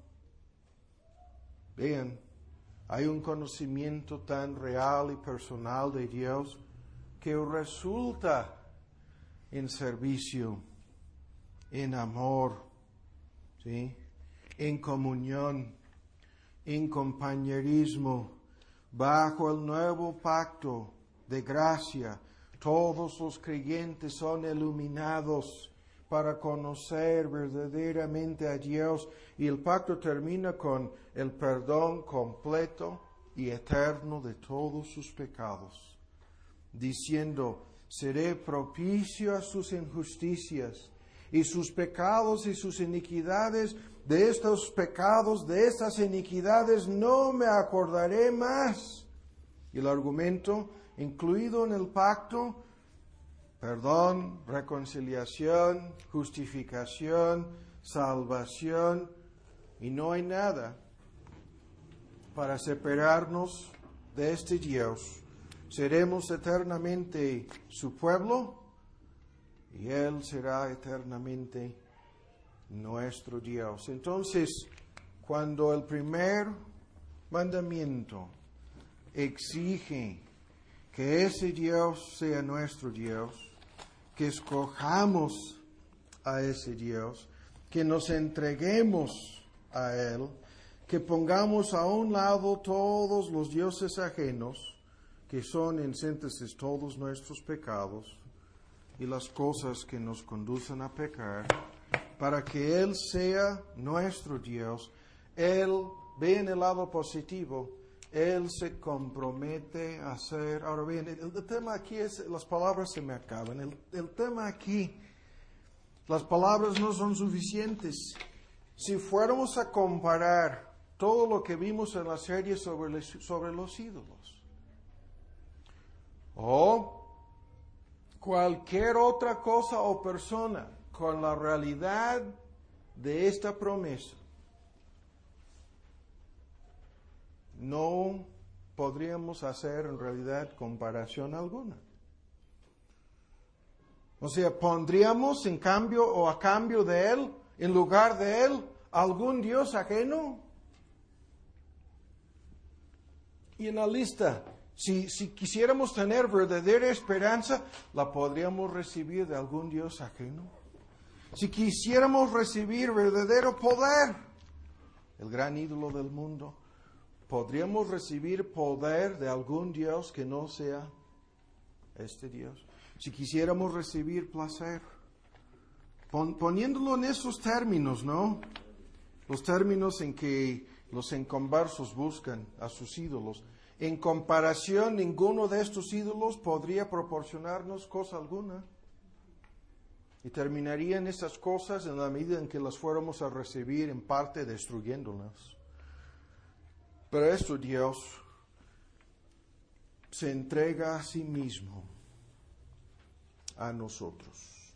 Speaker 1: vean, hay un conocimiento tan real y personal de Dios que resulta en servicio, en amor, ¿sí? En comunión, en compañerismo, bajo el nuevo pacto de gracia. Todos los creyentes son iluminados para conocer verdaderamente a Dios, y el pacto termina con el perdón completo y eterno de todos sus pecados, diciendo, seré propicio a sus injusticias, y sus pecados y sus iniquidades, de estos pecados, de estas iniquidades, no me acordaré más. Y el argumento incluido en el pacto, perdón, reconciliación, justificación, salvación, y no hay nada para separarnos de este Dios. Seremos eternamente su pueblo y Él será eternamente nuestro Dios. Entonces, cuando el primer mandamiento exige que ese Dios sea nuestro Dios, que escojamos a ese Dios, que nos entreguemos a Él, que pongamos a un lado todos los dioses ajenos, que son en síntesis todos nuestros pecados y las cosas que nos conducen a pecar, para que Él sea nuestro Dios. Él ve en el lado positivo, Él se compromete a hacer. Ahora bien, el tema aquí es, las palabras se me acaban, el tema aquí, las palabras no son suficientes. Si fuéramos a comparar todo lo que vimos en la serie sobre los ídolos, o cualquier otra cosa o persona con la realidad de esta promesa, no podríamos hacer en realidad comparación alguna. O sea, pondríamos en cambio o a cambio de Él, en lugar de Él, algún Dios ajeno. Y en la lista, si quisiéramos tener verdadera esperanza, la podríamos recibir de algún Dios ajeno. Si quisiéramos recibir verdadero poder, el gran ídolo del mundo, podríamos recibir poder de algún Dios que no sea este Dios. Si quisiéramos recibir placer, poniéndolo en esos términos, ¿no? Los términos en que los inconversos buscan a sus ídolos. En comparación, ninguno de estos ídolos podría proporcionarnos cosa alguna. Y terminarían esas cosas en la medida en que las fuéramos a recibir, en parte destruyéndolas. Pero esto Dios se entrega a sí mismo a nosotros.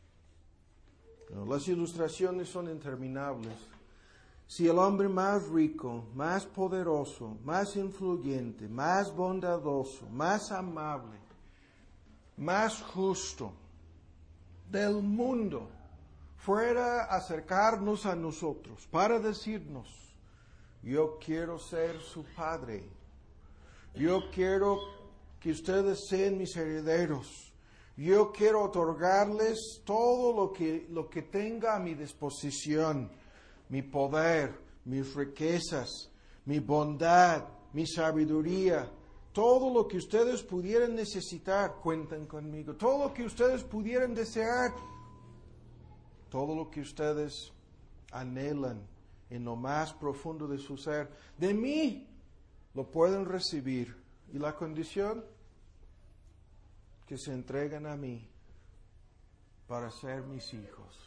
Speaker 1: Las ilustraciones son interminables. Si el hombre más rico, más poderoso, más influyente, más bondadoso, más amable, más justo del mundo fuera a acercarnos a nosotros para decirnos: yo quiero ser su padre, yo quiero que ustedes sean mis herederos, yo quiero otorgarles todo lo que tenga a mi disposición, mi poder, mis riquezas, mi bondad, mi sabiduría, todo lo que ustedes pudieran necesitar, cuenten conmigo. Todo lo que ustedes pudieran desear, todo lo que ustedes anhelan en lo más profundo de su ser, de mí lo pueden recibir. ¿Y la condición? Que se entreguen a mí para ser mis hijos.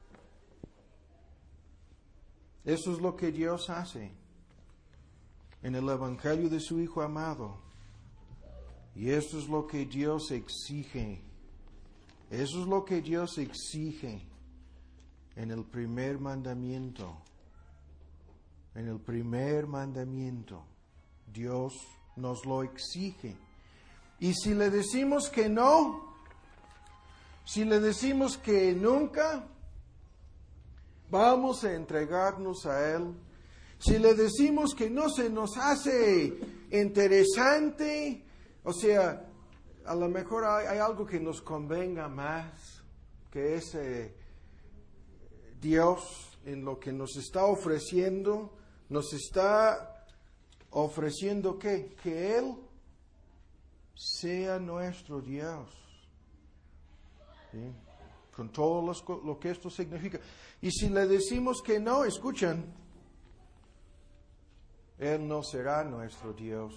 Speaker 1: Eso es lo que Dios hace en el Evangelio de su Hijo amado. Y eso es lo que Dios exige. Eso es lo que Dios exige en el primer mandamiento. En el primer mandamiento, Dios nos lo exige. Y si le decimos que no, si le decimos que nunca vamos a entregarnos a Él, si le decimos que no se nos hace interesante, o sea, a lo mejor hay algo que nos convenga más que ese Dios en lo que nos está ofreciendo. Nos está ofreciendo ¿qué? Que Él sea nuestro Dios. ¿Sí? Con todo lo que esto significa. Y si le decimos que no, escuchen, Él no será nuestro Dios,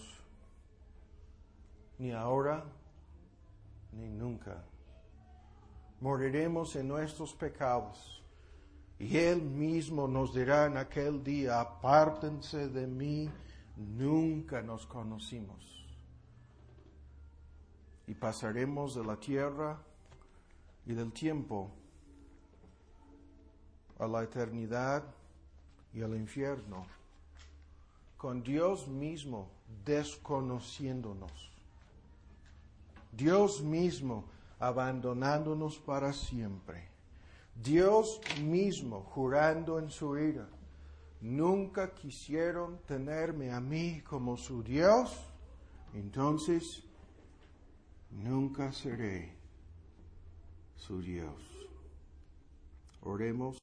Speaker 1: ni ahora, ni nunca. Moriremos en nuestros pecados. Y Él mismo nos dirá en aquel día: apártense de mí, nunca nos conocimos. Y pasaremos de la tierra y del tiempo a la eternidad y al infierno, con Dios mismo desconociéndonos, Dios mismo abandonándonos para siempre, Dios mismo jurando en su ira, nunca quisieron tenerme a mí como su Dios, entonces nunca seré su Dios. Oremos.